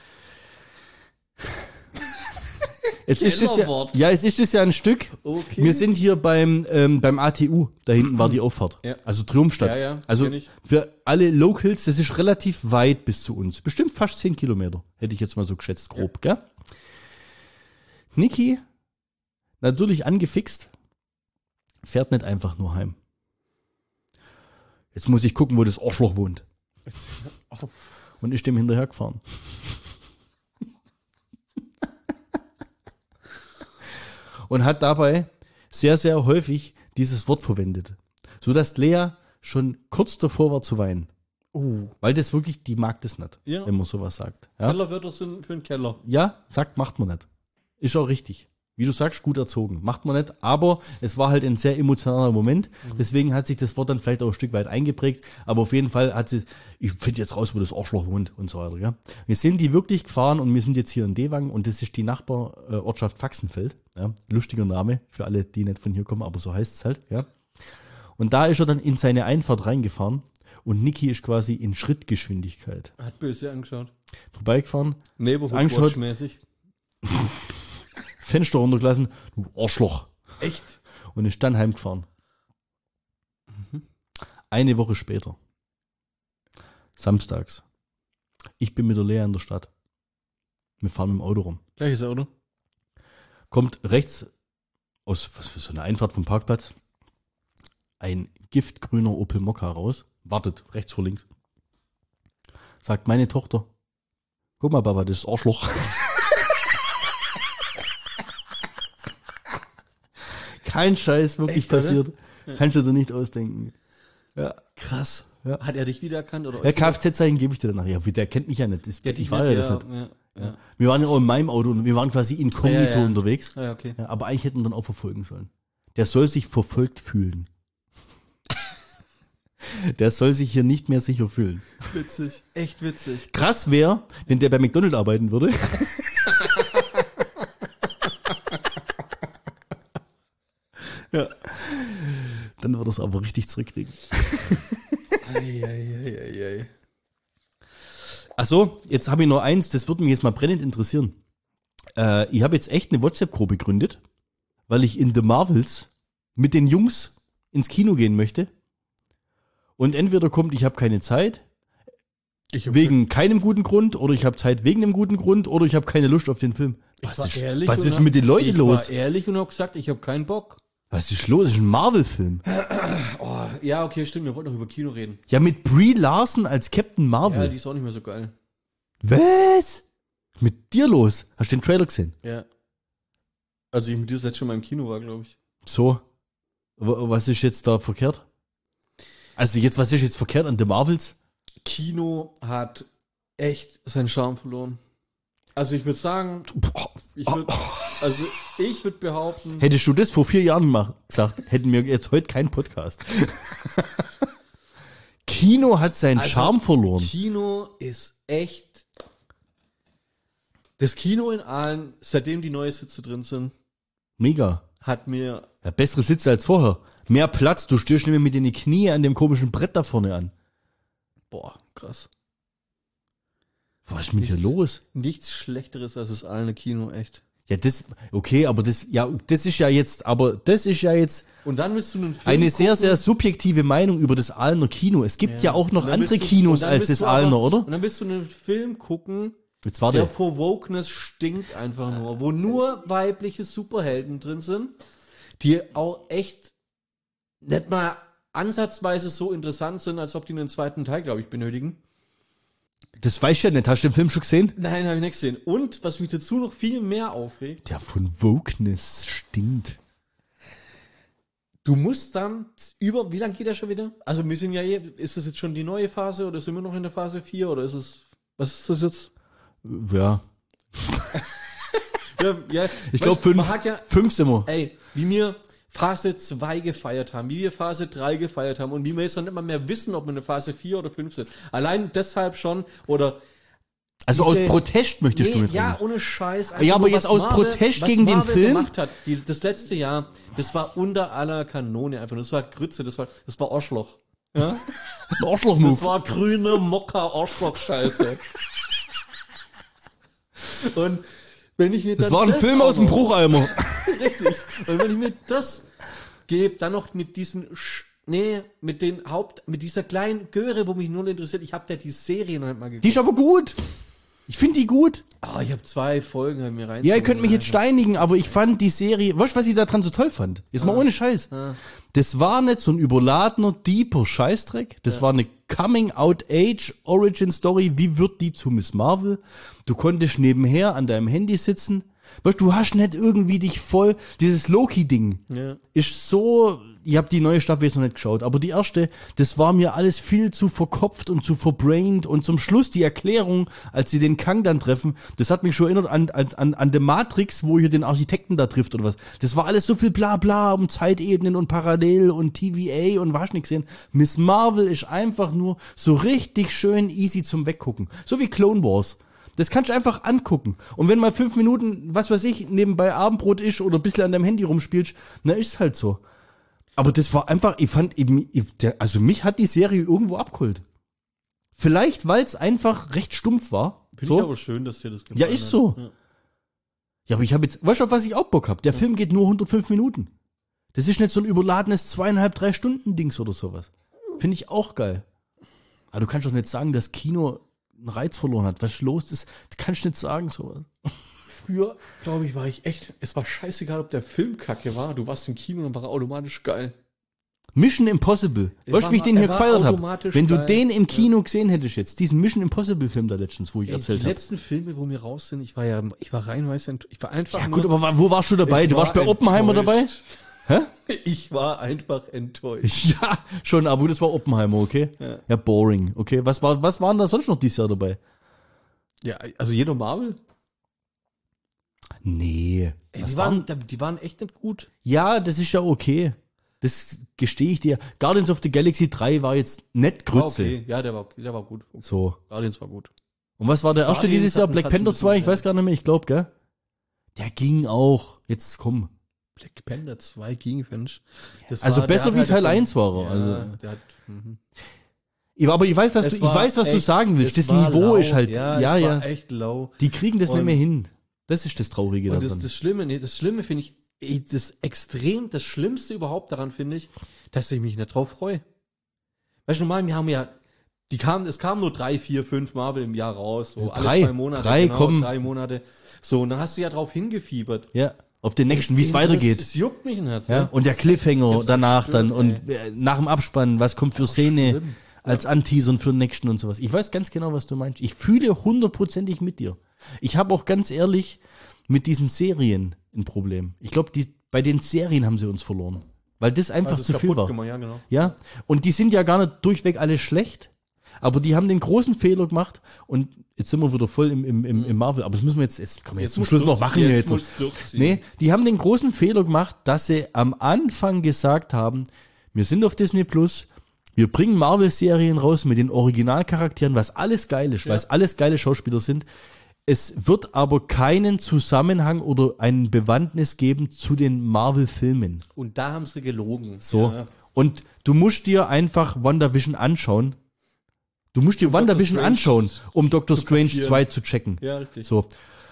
Jetzt ist es ja ein Stück. Okay. Wir sind hier beim ATU. Da hinten war die Auffahrt. Ja. Also Triumphstadt. Ja, also für alle Locals, das ist relativ weit bis zu uns. Bestimmt fast 10 Kilometer. Hätte ich jetzt mal so geschätzt, grob, gell? Niki, natürlich angefixt, fährt nicht einfach nur heim. Jetzt muss ich gucken, wo das Arschloch wohnt. Und ist dem hinterher gefahren. Und hat dabei sehr, sehr häufig dieses Wort verwendet. Sodass Lea schon kurz davor war zu weinen. Weil das wirklich, die mag das nicht, Ja. wenn man sowas sagt. Ja, Kellerwörter sind für einen Keller. ja, sagt, macht man nicht. Ist auch richtig. Wie du sagst, gut erzogen. Macht man nicht, aber es war halt ein sehr emotionaler Moment. Deswegen hat sich das Wort dann vielleicht auch ein Stück weit eingeprägt. Aber auf jeden Fall hat sie, ich finde jetzt raus, wo das Arschloch wohnt und so weiter. Ja. Wir sind die wirklich gefahren und wir sind jetzt hier in Dewang und das ist die Nachbarortschaft Faxenfeld. Ja. Lustiger Name für alle, die nicht von hier kommen, aber so heißt es halt. Ja. Und da ist er dann in seine Einfahrt reingefahren und Niki ist quasi in Schrittgeschwindigkeit Hat böse angeschaut. vorbeigefahren, Neighborhood Angeschaut. Watch-mäßig. Fenster runtergelassen, du Arschloch. Echt? Und ist dann heimgefahren. Eine Woche später. Samstags. Ich bin mit der Lea in der Stadt. Wir fahren mit dem Auto rum. Gleiches Auto. Kommt rechts aus was für so eine Einfahrt vom Parkplatz ein giftgrüner Opel Mokka raus. Wartet, rechts vor links. Sagt meine Tochter, guck mal, Papa, das ist Arschloch. Kein Scheiß wirklich Echt, oder? passiert. Kannst du dir nicht ausdenken. Ja, krass. Ja. Hat er dich wiedererkannt? Oder Ja, Kfz-Zeichen gebe ich dir danach. Ja, der kennt mich ja nicht. Das, ich war ja das nicht. Ja. Wir waren ja auch in meinem Auto und wir waren quasi inkognito Ja. unterwegs. Ja, okay. Ja, aber eigentlich hätten wir dann auch verfolgen sollen. Der soll sich verfolgt fühlen. Der soll sich hier nicht mehr sicher fühlen. Witzig. Echt witzig. Krass wäre, wenn der bei McDonald's arbeiten würde. Ja. Dann würde er es aber richtig zurückkriegen. Ei. Achso, jetzt habe ich noch eins, das würde mich jetzt mal brennend interessieren. Ich habe jetzt echt eine WhatsApp-Gruppe gegründet, weil ich in The Marvels mit den Jungs ins Kino gehen möchte. Und entweder kommt, ich habe keine Zeit, wegen keinem guten Grund, oder ich habe Zeit wegen einem guten Grund, oder ich habe keine Lust auf den Film. Was ist mit den Leuten los? Ich war ehrlich und habe gesagt, ich habe keinen Bock. Was ist los? Das ist ein Marvel-Film. Ja, okay, stimmt. Wir wollten noch über Kino reden. Ja, mit Brie Larson als Captain Ja, Marvel. die ist auch nicht mehr so geil. Was? Mit dir los? Hast du den Trailer gesehen? Ja. Also ich mit dir das letzte Mal im Kino war, glaube ich. So. Was ist jetzt da verkehrt? Also jetzt, was ist jetzt verkehrt an The Marvels? Kino hat echt seinen Charme verloren. Also ich würde sagen, ich würde behaupten, Hättest du das vor 4 Jahren gesagt, hätten wir jetzt heute keinen Podcast. Kino hat seinen Charme verloren. Kino ist echt das Kino in Aalen, seitdem die neuen Sitze drin sind, Mega. hat mir Ja, bessere Sitze als vorher. Mehr Platz, du stehst nicht mehr mit den Knie an dem komischen Brett da vorne an. krass. Was ist mit dir los? Nichts Schlechteres als das Aalener Kino, echt. Ja, das, okay, aber das ist ja jetzt Und dann willst du einen Film eine sehr, gucken. sehr subjektive Meinung über das Aalener Kino. Es gibt ja auch noch Und dann andere willst du- Kinos und dann als willst das du aber- Aalener, oder? Und dann willst du einen Film gucken, Jetzt der warte. vor Wokeness stinkt einfach nur, wo nur weibliche Superhelden drin sind, die auch echt nicht mal ansatzweise so interessant sind, als ob die einen zweiten Teil, glaube ich, benötigen. Das weißt du ja nicht. Hast du den Film schon gesehen? Nein, habe ich nicht gesehen. Und was mich dazu noch viel mehr aufregt, Der von Wokeness stinkt. du musst dann wie lange geht der schon wieder? Also wir sind ja ist das jetzt schon die neue Phase oder sind wir noch in der Phase 4 oder ist es, was ist das jetzt? Ja. Ja, Ich glaube, weißt, man 5. hat ja, 5 sind wir. ey, wie wir Phase 2 gefeiert haben, wie wir Phase 3 gefeiert haben und wie wir jetzt noch nicht mal mehr wissen, ob wir eine Phase 4 oder 5 sind. Allein deshalb schon, oder Also diese- aus Protest möchtest du mit ja, drin. ohne Scheiß. Ja, aber nur, jetzt was aus Protest gegen den Marvel Film? gemacht hat, das letzte Jahr, das war unter aller Kanone einfach. Das war Grütze, das war Arschloch. Ja? Ein Das Arschloch-Move. war grüne Mokka-Arschloch-Scheiße. Und wenn ich mir Das dann war ein Film auch aus dem noch- Brucheimer. Richtig. Und wenn ich mir das gebe, dann noch mit diesen, mit dieser kleinen Göre, wo mich nur interessiert, ich habe ja die Serie noch nicht mal geguckt. Die ist aber gut. Ich finde die gut. Ich habe 2 Folgen hab ich mir rein. Ja, ihr könnt mich jetzt steinigen, aber ich fand die Serie, weißt du, was ich da dran so toll fand? Jetzt mal ohne Scheiß. Das war nicht so ein überladener, deeper Scheißdreck. Das war eine Coming-out-Age-Origin-Story. Wie wird die zu Miss Marvel? Du konntest nebenher an deinem Handy sitzen, Weißt du, hast nicht irgendwie dich voll, dieses Loki-Ding Ja. ist so, ich habe die neue Staffel jetzt noch nicht geschaut, aber die erste, das war mir alles viel zu verkopft und zu verbrained und zum Schluss die Erklärung, als sie den Kang dann treffen, das hat mich schon erinnert an The Matrix, wo hier den Architekten da trifft oder was. Das war alles so viel Blabla um Zeitebenen und Parallel und TVA und was nicht gesehen. Miss Marvel ist einfach nur so richtig schön easy zum Weggucken. So wie Clone Wars. Das kannst du einfach angucken. Und wenn mal 5 Minuten, was weiß ich, nebenbei Abendbrot ist oder ein bisschen an deinem Handy rumspielst, na ist halt so. Aber das war einfach, ich fand eben, also mich hat die Serie irgendwo abgeholt. Vielleicht, weil es einfach recht stumpf war. Finde ich aber schön, dass dir das gefallen Ja, ist so. Ja. Ja, aber ich habe jetzt, weißt du, auf was ich auch Bock hab? Der Film geht nur 105 Minuten. Das ist nicht so ein überladenes 2,5-3 Stunden Dings oder sowas. Finde ich auch geil. Aber du kannst doch nicht sagen, dass Kino einen Reiz verloren hat. Was los ist, das kannst du nicht sagen, sowas. Früher, glaube ich, war ich echt, es war scheißegal, ob der Film kacke war. Du warst im Kino und war er automatisch geil. Mission Impossible. Weißt du, wie ich den hier gefeiert habe? Wenn du den im Kino gesehen hättest jetzt, diesen Mission Impossible Film da letztens, wo ich erzählt Die habe. letzten Filme, wo wir raus sind, ich war reihenweise enttäuscht. Ich war einfach Ja gut, aber wo warst du dabei? Du warst bei Oppenheimer dabei? Hä? Ich war einfach enttäuscht. Ja, schon, aber das war Oppenheimer, okay? Ja, boring, okay. Was waren da sonst noch dieses Jahr dabei? Ja, also jeder Marvel. Nee. Die waren echt nicht gut. Ja, das ist ja okay. Das gestehe ich dir. Guardians of the Galaxy 3 war jetzt nicht Grütze. Okay, ja, der war gut. So. Guardians war gut. Und was war der erste Guardians dieses Jahr? hat Black ein Panther bisschen 2? Ich weiß gar nicht mehr, ich glaube, gell? Der ging auch. Jetzt komm. Black Panther 2 ging, finde ich. Also besser wie Teil 1 war er. Ja, Also. der hat, Aber ich weiß, was du sagen willst. Das Niveau ist halt, ja. Es war echt low. Die kriegen das nicht mehr hin. Das ist das Traurige Und daran. das Schlimme finde ich, das Schlimmste überhaupt daran finde ich, dass ich mich nicht drauf freue. Weißt du, normal, wir haben ja, es kamen nur 3, 4, 5 Marvel im Jahr raus, so alle 2 Monate. 3 Monate. So, und dann hast du ja drauf hingefiebert. Ja, auf den nächsten, wie es weitergeht. Es juckt mich nicht. Ja, und der Cliffhanger Jetzt danach stimmt, dann und nach dem Abspann, was kommt für Szene schlimm. als Anteasern für den nächsten und sowas. Ich weiß ganz genau, was du meinst. Ich fühle 100%ig mit dir. Ich habe auch ganz ehrlich mit diesen Serien ein Problem. Ich glaube, bei den Serien haben sie uns verloren. Weil das einfach Also zu viel war. gemacht, ja, genau. Ja, und die sind ja gar nicht durchweg alle schlecht, aber die haben den großen Fehler gemacht und jetzt sind wir wieder voll im Marvel, aber das müssen wir jetzt kommen wir jetzt zum Schluss noch machen hier jetzt. Nee, die haben den großen Fehler gemacht, dass sie am Anfang gesagt haben, wir sind auf Disney Plus, wir bringen Marvel-Serien raus mit den Originalcharakteren, was alles geil ist, weil es alles geile Schauspieler sind. Es wird aber keinen Zusammenhang oder eine Bewandtnis geben zu den Marvel-Filmen. Und da haben sie gelogen. So. Ja. Und du musst dir einfach WandaVision anschauen. Du musst dir WandaVision anschauen, um Doctor Strange 2 zu checken. Ja, richtig. So.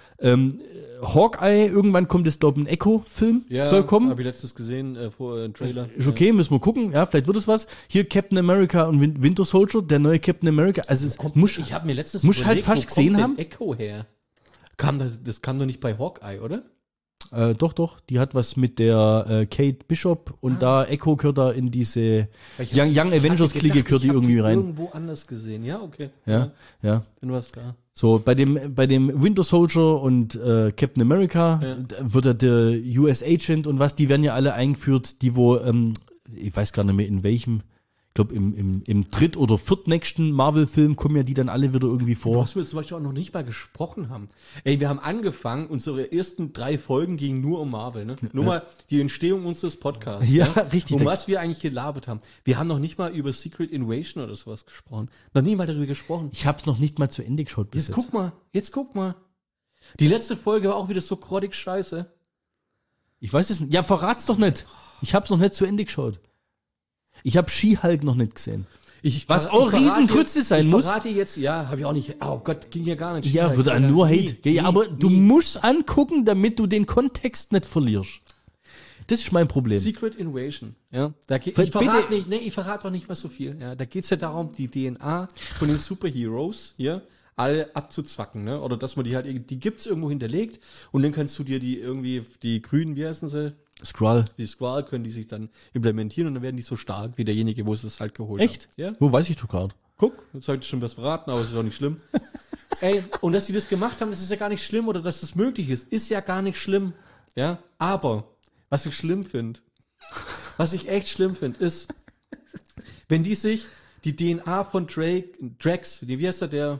Hawkeye, irgendwann kommt jetzt, glaube ich, ein Echo-Film, soll kommen. Habe ich letztens gesehen, vor Trailer. Ist okay, müssen wir gucken. Ja, vielleicht wird es was. Hier Captain America und Winter Soldier, der neue Captain America. Also es muss, Ich habe mir letztens muss halt fast wo gesehen kommt haben. denn Echo her? Das kam doch nicht bei Hawkeye, oder? Doch, die hat was mit der Kate Bishop und da Echo gehört da in diese Young Avengers-Clique gehört die irgendwie rein. Irgendwo anders gesehen, ja, okay. Ja. Bin was da. So, bei dem Winter Soldier und Captain America wird er der US Agent und was, die werden ja alle eingeführt, die wo, ich weiß gar nicht mehr in welchem, ich glaube im dritt- oder viertnächsten Marvel-Film kommen ja die dann alle wieder irgendwie vor. Was wir zum Beispiel auch noch nicht mal gesprochen haben. Ey, wir haben angefangen, unsere ersten 3 Folgen gingen nur um Marvel, ne? Nur mal die Entstehung unseres Podcasts. Ja, ne? richtig. Um was wir eigentlich gelabert haben. Wir haben noch nicht mal über Secret Invasion oder sowas gesprochen. Noch nie mal darüber gesprochen. Ich hab's noch nicht mal zu Ende geschaut bis jetzt. Jetzt guck mal. Die letzte Folge war auch wieder so grottig scheiße. Ich weiß es nicht. Ja, verrat's doch nicht. Ich hab's noch nicht zu Ende geschaut. Ich hab She-Hulk noch nicht gesehen. Was auch Riesengrütze sein muss. Ich verrate jetzt, ja, habe ich auch nicht. Oh Gott, ging ja gar nicht. Ja, würde nur Hate. Ja, aber du musst angucken, damit du den Kontext nicht verlierst. Das ist mein Problem. Secret Invasion, ja. Ich verrate auch nicht mal so viel. Ja, da geht's ja darum, die DNA von den Superheroes hier alle abzuzwacken, ne? Oder dass man die halt, die gibt's irgendwo hinterlegt und dann kannst du dir die Grünen, wie heißen sie? Skrull. Die Skrull können die sich dann implementieren und dann werden die so stark wie derjenige, wo es das halt geholt hat. Echt? Ja. Wo weiß ich doch gerade. Guck, jetzt sollte ich schon was verraten, aber es ist auch nicht schlimm. Ey, und dass sie das gemacht haben, das ist ja gar nicht schlimm, oder dass das möglich ist ja gar nicht schlimm. Ja, aber was ich schlimm finde, was ich echt schlimm finde, ist, wenn die sich die DNA von Drax, wie heißt der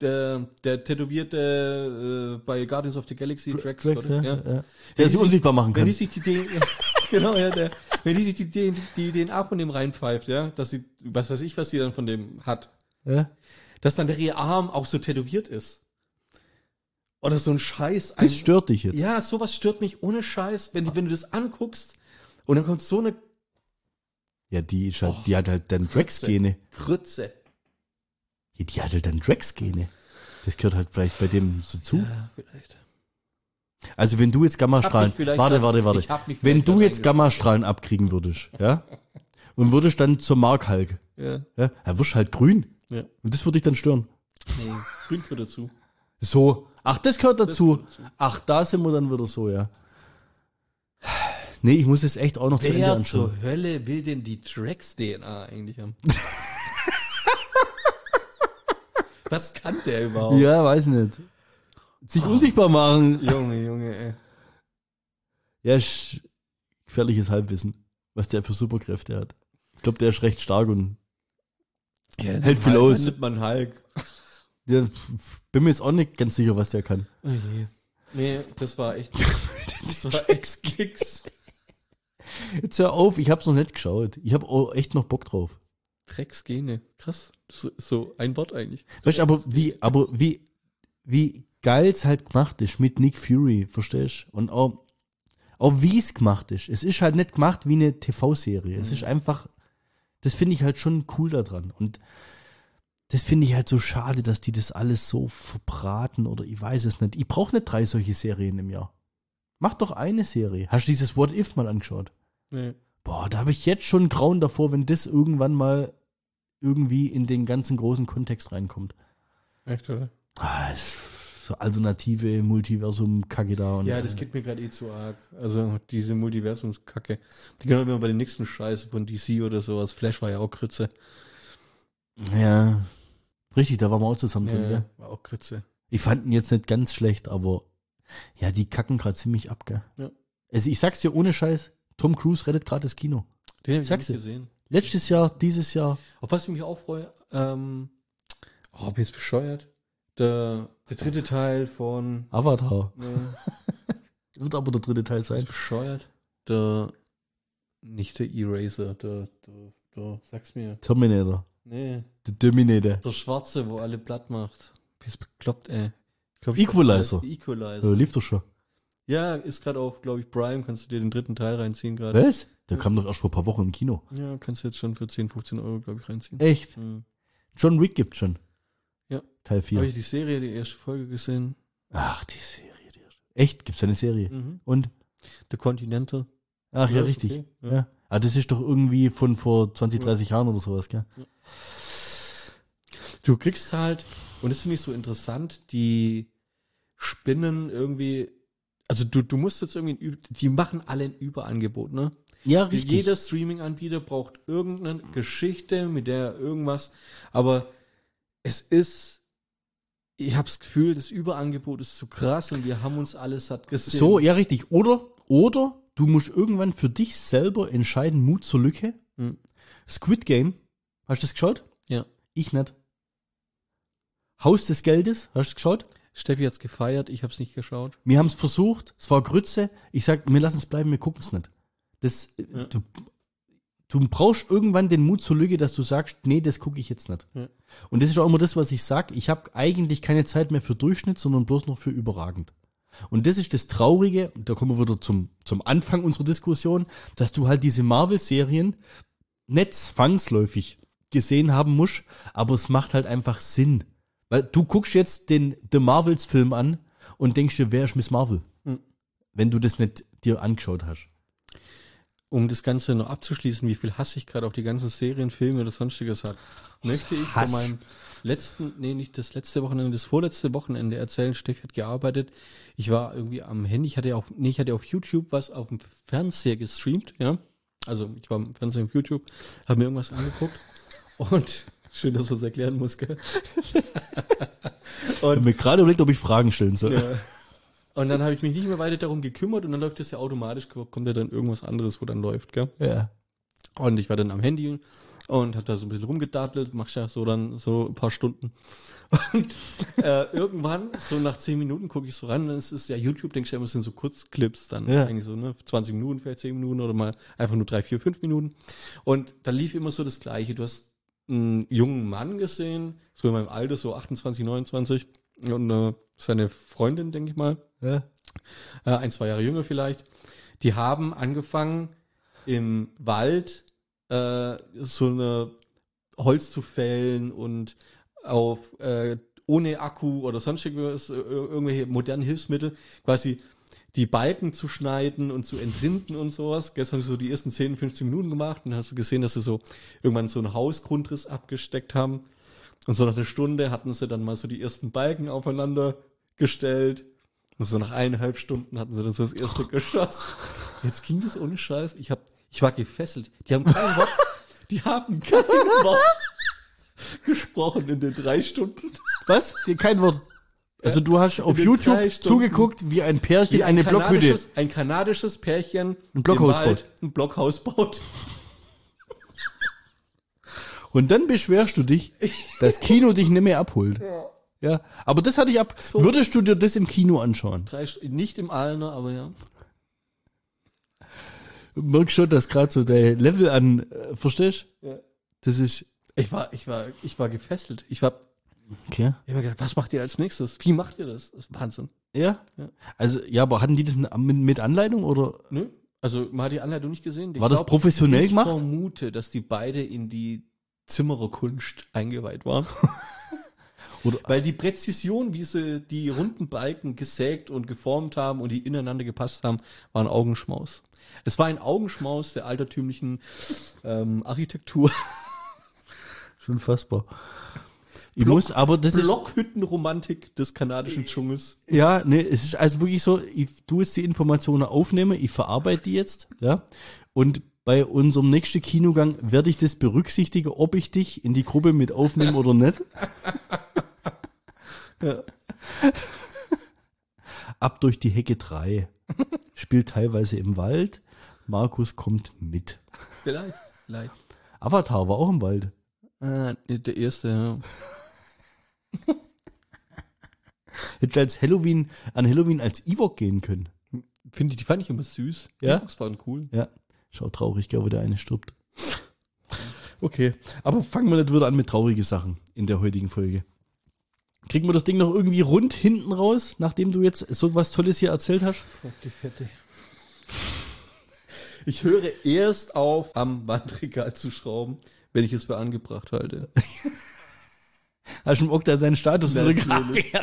tätowierte bei Guardians of the Galaxy, Drax, oder? Ja. Der sie unsichtbar machen Wenn kann. die sich die DNA, genau, ja, wenn die sich die DNA von dem reinpfeift, ja, dass sie, was weiß ich, was die dann von dem hat, Ja? dass dann der Arm auch so tätowiert ist. Oder so ein Scheiß. Das stört dich jetzt. Ja, sowas stört mich ohne Scheiß, wenn du das anguckst und dann kommt so eine Ja, die hat halt dann Drax-Gene. Grütze. Ja, die hat halt dann Drax-Gene. Das gehört halt vielleicht bei dem so zu. Ja, vielleicht. Also wenn du jetzt Gammastrahlen, warte. Ich hab mich Wenn vielleicht du da jetzt Gammastrahlen abkriegen würdest, ja, und würdest dann zur Mark Hulk, Ja. ja, dann wirst du halt grün. Ja. Und das würde dich dann stören. Nee, grün für dazu. So. Ach, das gehört dazu. gehört dazu. Ach, da sind wir dann wieder so, ja. Nee, ich muss es echt auch noch zu Ende Wer anschauen. zur Hölle will denn die Drax-DNA eigentlich haben? Was kann der überhaupt? Ja, weiß nicht. Sich unsichtbar machen. Junge, ey. Ja, gefährliches Halbwissen, was der für Superkräfte hat. Ich glaube, der ist recht stark und hält viel aus. Dann nimmt man Hulk. Ja, bin mir jetzt auch nicht ganz sicher, was der kann. Oh je. Nee, das war echt Kicks. Jetzt hör auf, ich hab's noch nicht geschaut. Ich habe auch echt noch Bock drauf. Drecksgene. Krass. So ein Wort eigentlich. Weißt du, aber wie geil es halt gemacht ist mit Nick Fury, verstehst du? Und auch wie es gemacht ist. Es ist halt nicht gemacht wie eine TV-Serie. Es ist einfach, das finde ich halt schon cool daran. Und das finde ich halt so schade, dass die das alles so verbraten oder ich weiß es nicht. Ich brauche nicht 3 solche Serien im Jahr. Mach doch eine Serie. Hast du dieses What If mal angeschaut? Nee. Boah, da habe ich jetzt schon Grauen davor, wenn das irgendwann mal irgendwie in den ganzen großen Kontext reinkommt. Echt, oder? So alternative Multiversum-Kacke da. Und Ja, das geht mir gerade zu arg. Also diese Multiversumskacke. Die können wir bei den nächsten Scheiße von DC oder sowas. Flash war ja auch Kritze. Ja, richtig, da waren wir auch zusammen drin, gell? War auch Kritze. Ich fand ihn jetzt nicht ganz schlecht, aber ja, die kacken gerade ziemlich ab, gell? Ja. Also ich sag's dir ohne Scheiß, Tom Cruise rettet gerade das Kino. Den habe ich Sag's nicht dir. gesehen. Letztes Jahr, dieses Jahr. Auf was ich mich auch freue, bin jetzt bescheuert. Der 3. Teil von Avatar. ne, Wird aber der 3. Teil ist sein. bescheuert. Nicht der Eraser, sag's mir. Terminator. Nee, Der Terminator. der Schwarze, wo alle platt macht. Bist bekloppt, ey. Equalizer. Equalizer. Ja, lief doch schon. Ja, ist gerade auf, glaube ich, Prime. Kannst du dir den 3. Teil reinziehen gerade. Was? Der kam doch erst vor ein paar Wochen im Kino. Ja, kannst du jetzt schon für 10, 15 Euro, glaube ich, reinziehen. Echt? Hm. John Wick gibt schon. Ja. Teil Habe 4. ich die Serie, die erste Folge gesehen. Ach, die Serie. Echt? Gibt's da eine Serie? Mhm. Und? The Continental. Ach ja, ist richtig. okay. Ja. Ah, das ist doch irgendwie von vor 20, 30 Jahren oder sowas, gell? Du kriegst halt, und das finde ich so interessant, die spinnen irgendwie, also du musst jetzt irgendwie, die machen alle ein Überangebot, ne? Ja, richtig. Jeder Streaming-Anbieter braucht irgendeine Geschichte, mit der irgendwas, aber es ist, ich habe das Gefühl, das Überangebot ist zu krass und wir haben uns alles satt gesehen. So, ja, richtig. Oder du musst irgendwann für dich selber entscheiden, Mut zur Lücke. Hm. Squid Game, hast du das geschaut? Ja. Ich nicht. Haus des Geldes, hast du das geschaut? Steffi hat's gefeiert, ich habe es nicht geschaut. Wir haben es versucht, es war Grütze. Ich sag, wir lassen es bleiben, wir gucken es nicht. Ja. Du brauchst irgendwann den Mut zur Lücke, dass du sagst, nee, das gucke ich jetzt nicht. Ja. Und das ist auch immer das, was ich sag. Ich habe eigentlich keine Zeit mehr für Durchschnitt, sondern bloß noch für überragend. Und das ist das Traurige, und da kommen wir wieder zum Anfang unserer Diskussion, dass du halt diese Marvel-Serien nicht zwangsläufig gesehen haben musst, aber es macht halt einfach Sinn. Weil du guckst jetzt den The Marvels-Film an und denkst dir, wer ist Miss Marvel? Mhm. Wenn du das nicht dir angeschaut hast. Um das Ganze noch abzuschließen, wie viel Hass ich gerade auf die ganzen Serien, Filme oder sonstiges hat, möchte ich Hass? von meinem nicht das letzte Wochenende, das vorletzte Wochenende erzählen. Steffi hat gearbeitet. Ich war irgendwie am Handy, ich hatte auf YouTube was auf dem Fernseher gestreamt, ja. Also ich war im Fernseher auf YouTube, habe mir irgendwas angeguckt und Schön, dass man es erklären muss, gell? Ich habe mir gerade überlegt, ob ich Fragen stellen soll. Ja. Und dann habe ich mich nicht mehr weiter darum gekümmert und dann läuft das ja automatisch, kommt ja dann irgendwas anderes, wo dann läuft, gell? Ja. Und ich war dann am Handy und habe da so ein bisschen rumgedattelt, machst ja so dann so ein paar Stunden. Und irgendwann, so nach 10 Minuten, gucke ich so ran, dann ist es ja YouTube, denkst du ja immer, es sind so Kurzclips, dann Ja. eigentlich so, ne, 20 Minuten, vielleicht 10 Minuten oder mal einfach nur 3, 4, 5 Minuten. Und da lief immer so das Gleiche. Du hast einen jungen Mann gesehen, so in meinem Alter, so 28, 29, und seine Freundin, denke ich mal, Ja. 1, 2 Jahre jünger vielleicht, die haben angefangen im Wald so eine Holz zu fällen und auf ohne Akku oder sonstiges irgendwelche modernen Hilfsmittel quasi die Balken zu schneiden und zu entrinden und sowas. Jetzt haben sie so die ersten 10, 15 Minuten gemacht und dann hast du gesehen, dass sie so irgendwann so einen Hausgrundriss abgesteckt haben. Und so nach einer Stunde hatten sie dann mal so die ersten Balken aufeinander gestellt. Und so nach 1,5 Stunden hatten sie dann so das erste Geschoss. Jetzt ging das ohne Scheiß. Ich war gefesselt. Die haben kein Wort gesprochen in den 3 Stunden. Was? Kein Wort. Also du hast auf den YouTube 3 Stunden. zugeguckt, wie ein Pärchen Wie eine Blockhütte. Ein kanadisches Pärchen Ein Blockhaus im Wald ein Blockhaus baut. Und dann beschwerst du dich, dass Kino dich nicht mehr abholt. Ja. Aber das hatte ich ab. So. Würdest du dir das im Kino anschauen? Nicht im Alner, aber ja. Du merkst schon, dass gerade so der Level an, verstehst? Ja. Das ist. Ich war gefesselt. Ich habe Okay. mir gedacht, was macht ihr als nächstes? Wie macht ihr das? Das ist Wahnsinn. Ja? Ja. Also, ja, aber hatten die das mit Anleitung oder? Nö. Also, man hat die Anleitung nicht gesehen. Ich War das professionell gemacht? Ich vermute, dass die beide in die Zimmererkunst eingeweiht waren. Oder- Weil die Präzision, wie sie die runden Balken gesägt und geformt haben und die ineinander gepasst haben, war ein Augenschmaus. Es war ein Augenschmaus der altertümlichen Architektur. Schon fassbar. Ich muss, aber das ist. Blockhüttenromantik des kanadischen Dschungels. Ja, nee, es ist also wirklich so, ich tue jetzt die Informationen aufnehmen, ich verarbeite die jetzt, ja. Und bei unserem nächsten Kinogang werde ich das berücksichtigen, ob ich dich in die Gruppe mit aufnehme oder nicht. Ja. Ab durch die Hecke 3. Spielt teilweise im Wald. Markus kommt mit. Vielleicht. Avatar war auch im Wald. Der erste, ja. Hätte als an Halloween als Ewok gehen können. Die fand ich immer süß. Ja? Ewoks waren cool. Ja, schau traurig, gell, wo der eine stirbt. Okay, aber fangen wir nicht wieder an mit traurigen Sachen in der heutigen Folge. Kriegen wir das Ding noch irgendwie rund hinten raus, nachdem du jetzt so was Tolles hier erzählt hast? Fuck die Fette. Ich höre erst auf, am Wandregal zu schrauben, wenn ich es für angebracht halte. Hast du im Okta seinen Status fotografiert?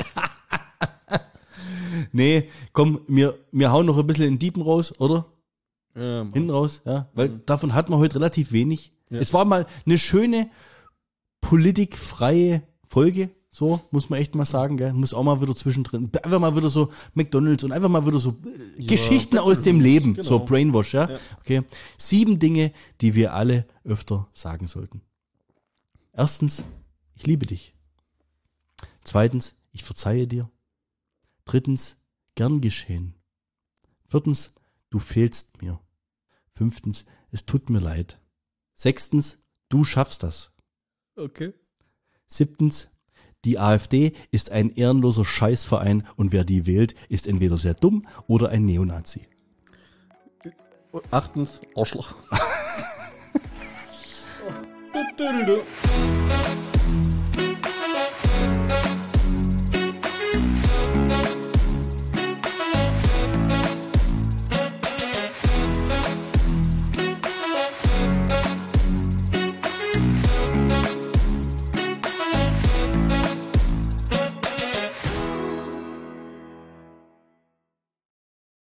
Nee, komm, wir hauen noch ein bisschen in Diepen raus, oder? Ja, Hinten raus, ja. Weil davon hat man heute relativ wenig. Ja. Es war mal eine schöne, politikfreie Folge, so, muss man echt mal sagen, gell. Muss auch mal wieder zwischendrin, einfach mal wieder so McDonalds und einfach mal wieder so Geschichten aus dem Leben, genau. so Brainwash, ja? Ja. Okay. 7 Dinge, die wir alle öfter sagen sollten. Erstens, ich liebe dich. Zweitens, ich verzeihe dir. Drittens, gern geschehen. Viertens, du fehlst mir. Fünftens, es tut mir leid. Sechstens, du schaffst das. Okay. Siebtens, die AfD ist ein ehrenloser Scheißverein und wer die wählt, ist entweder sehr dumm oder ein Neonazi. Und 8. Arschloch.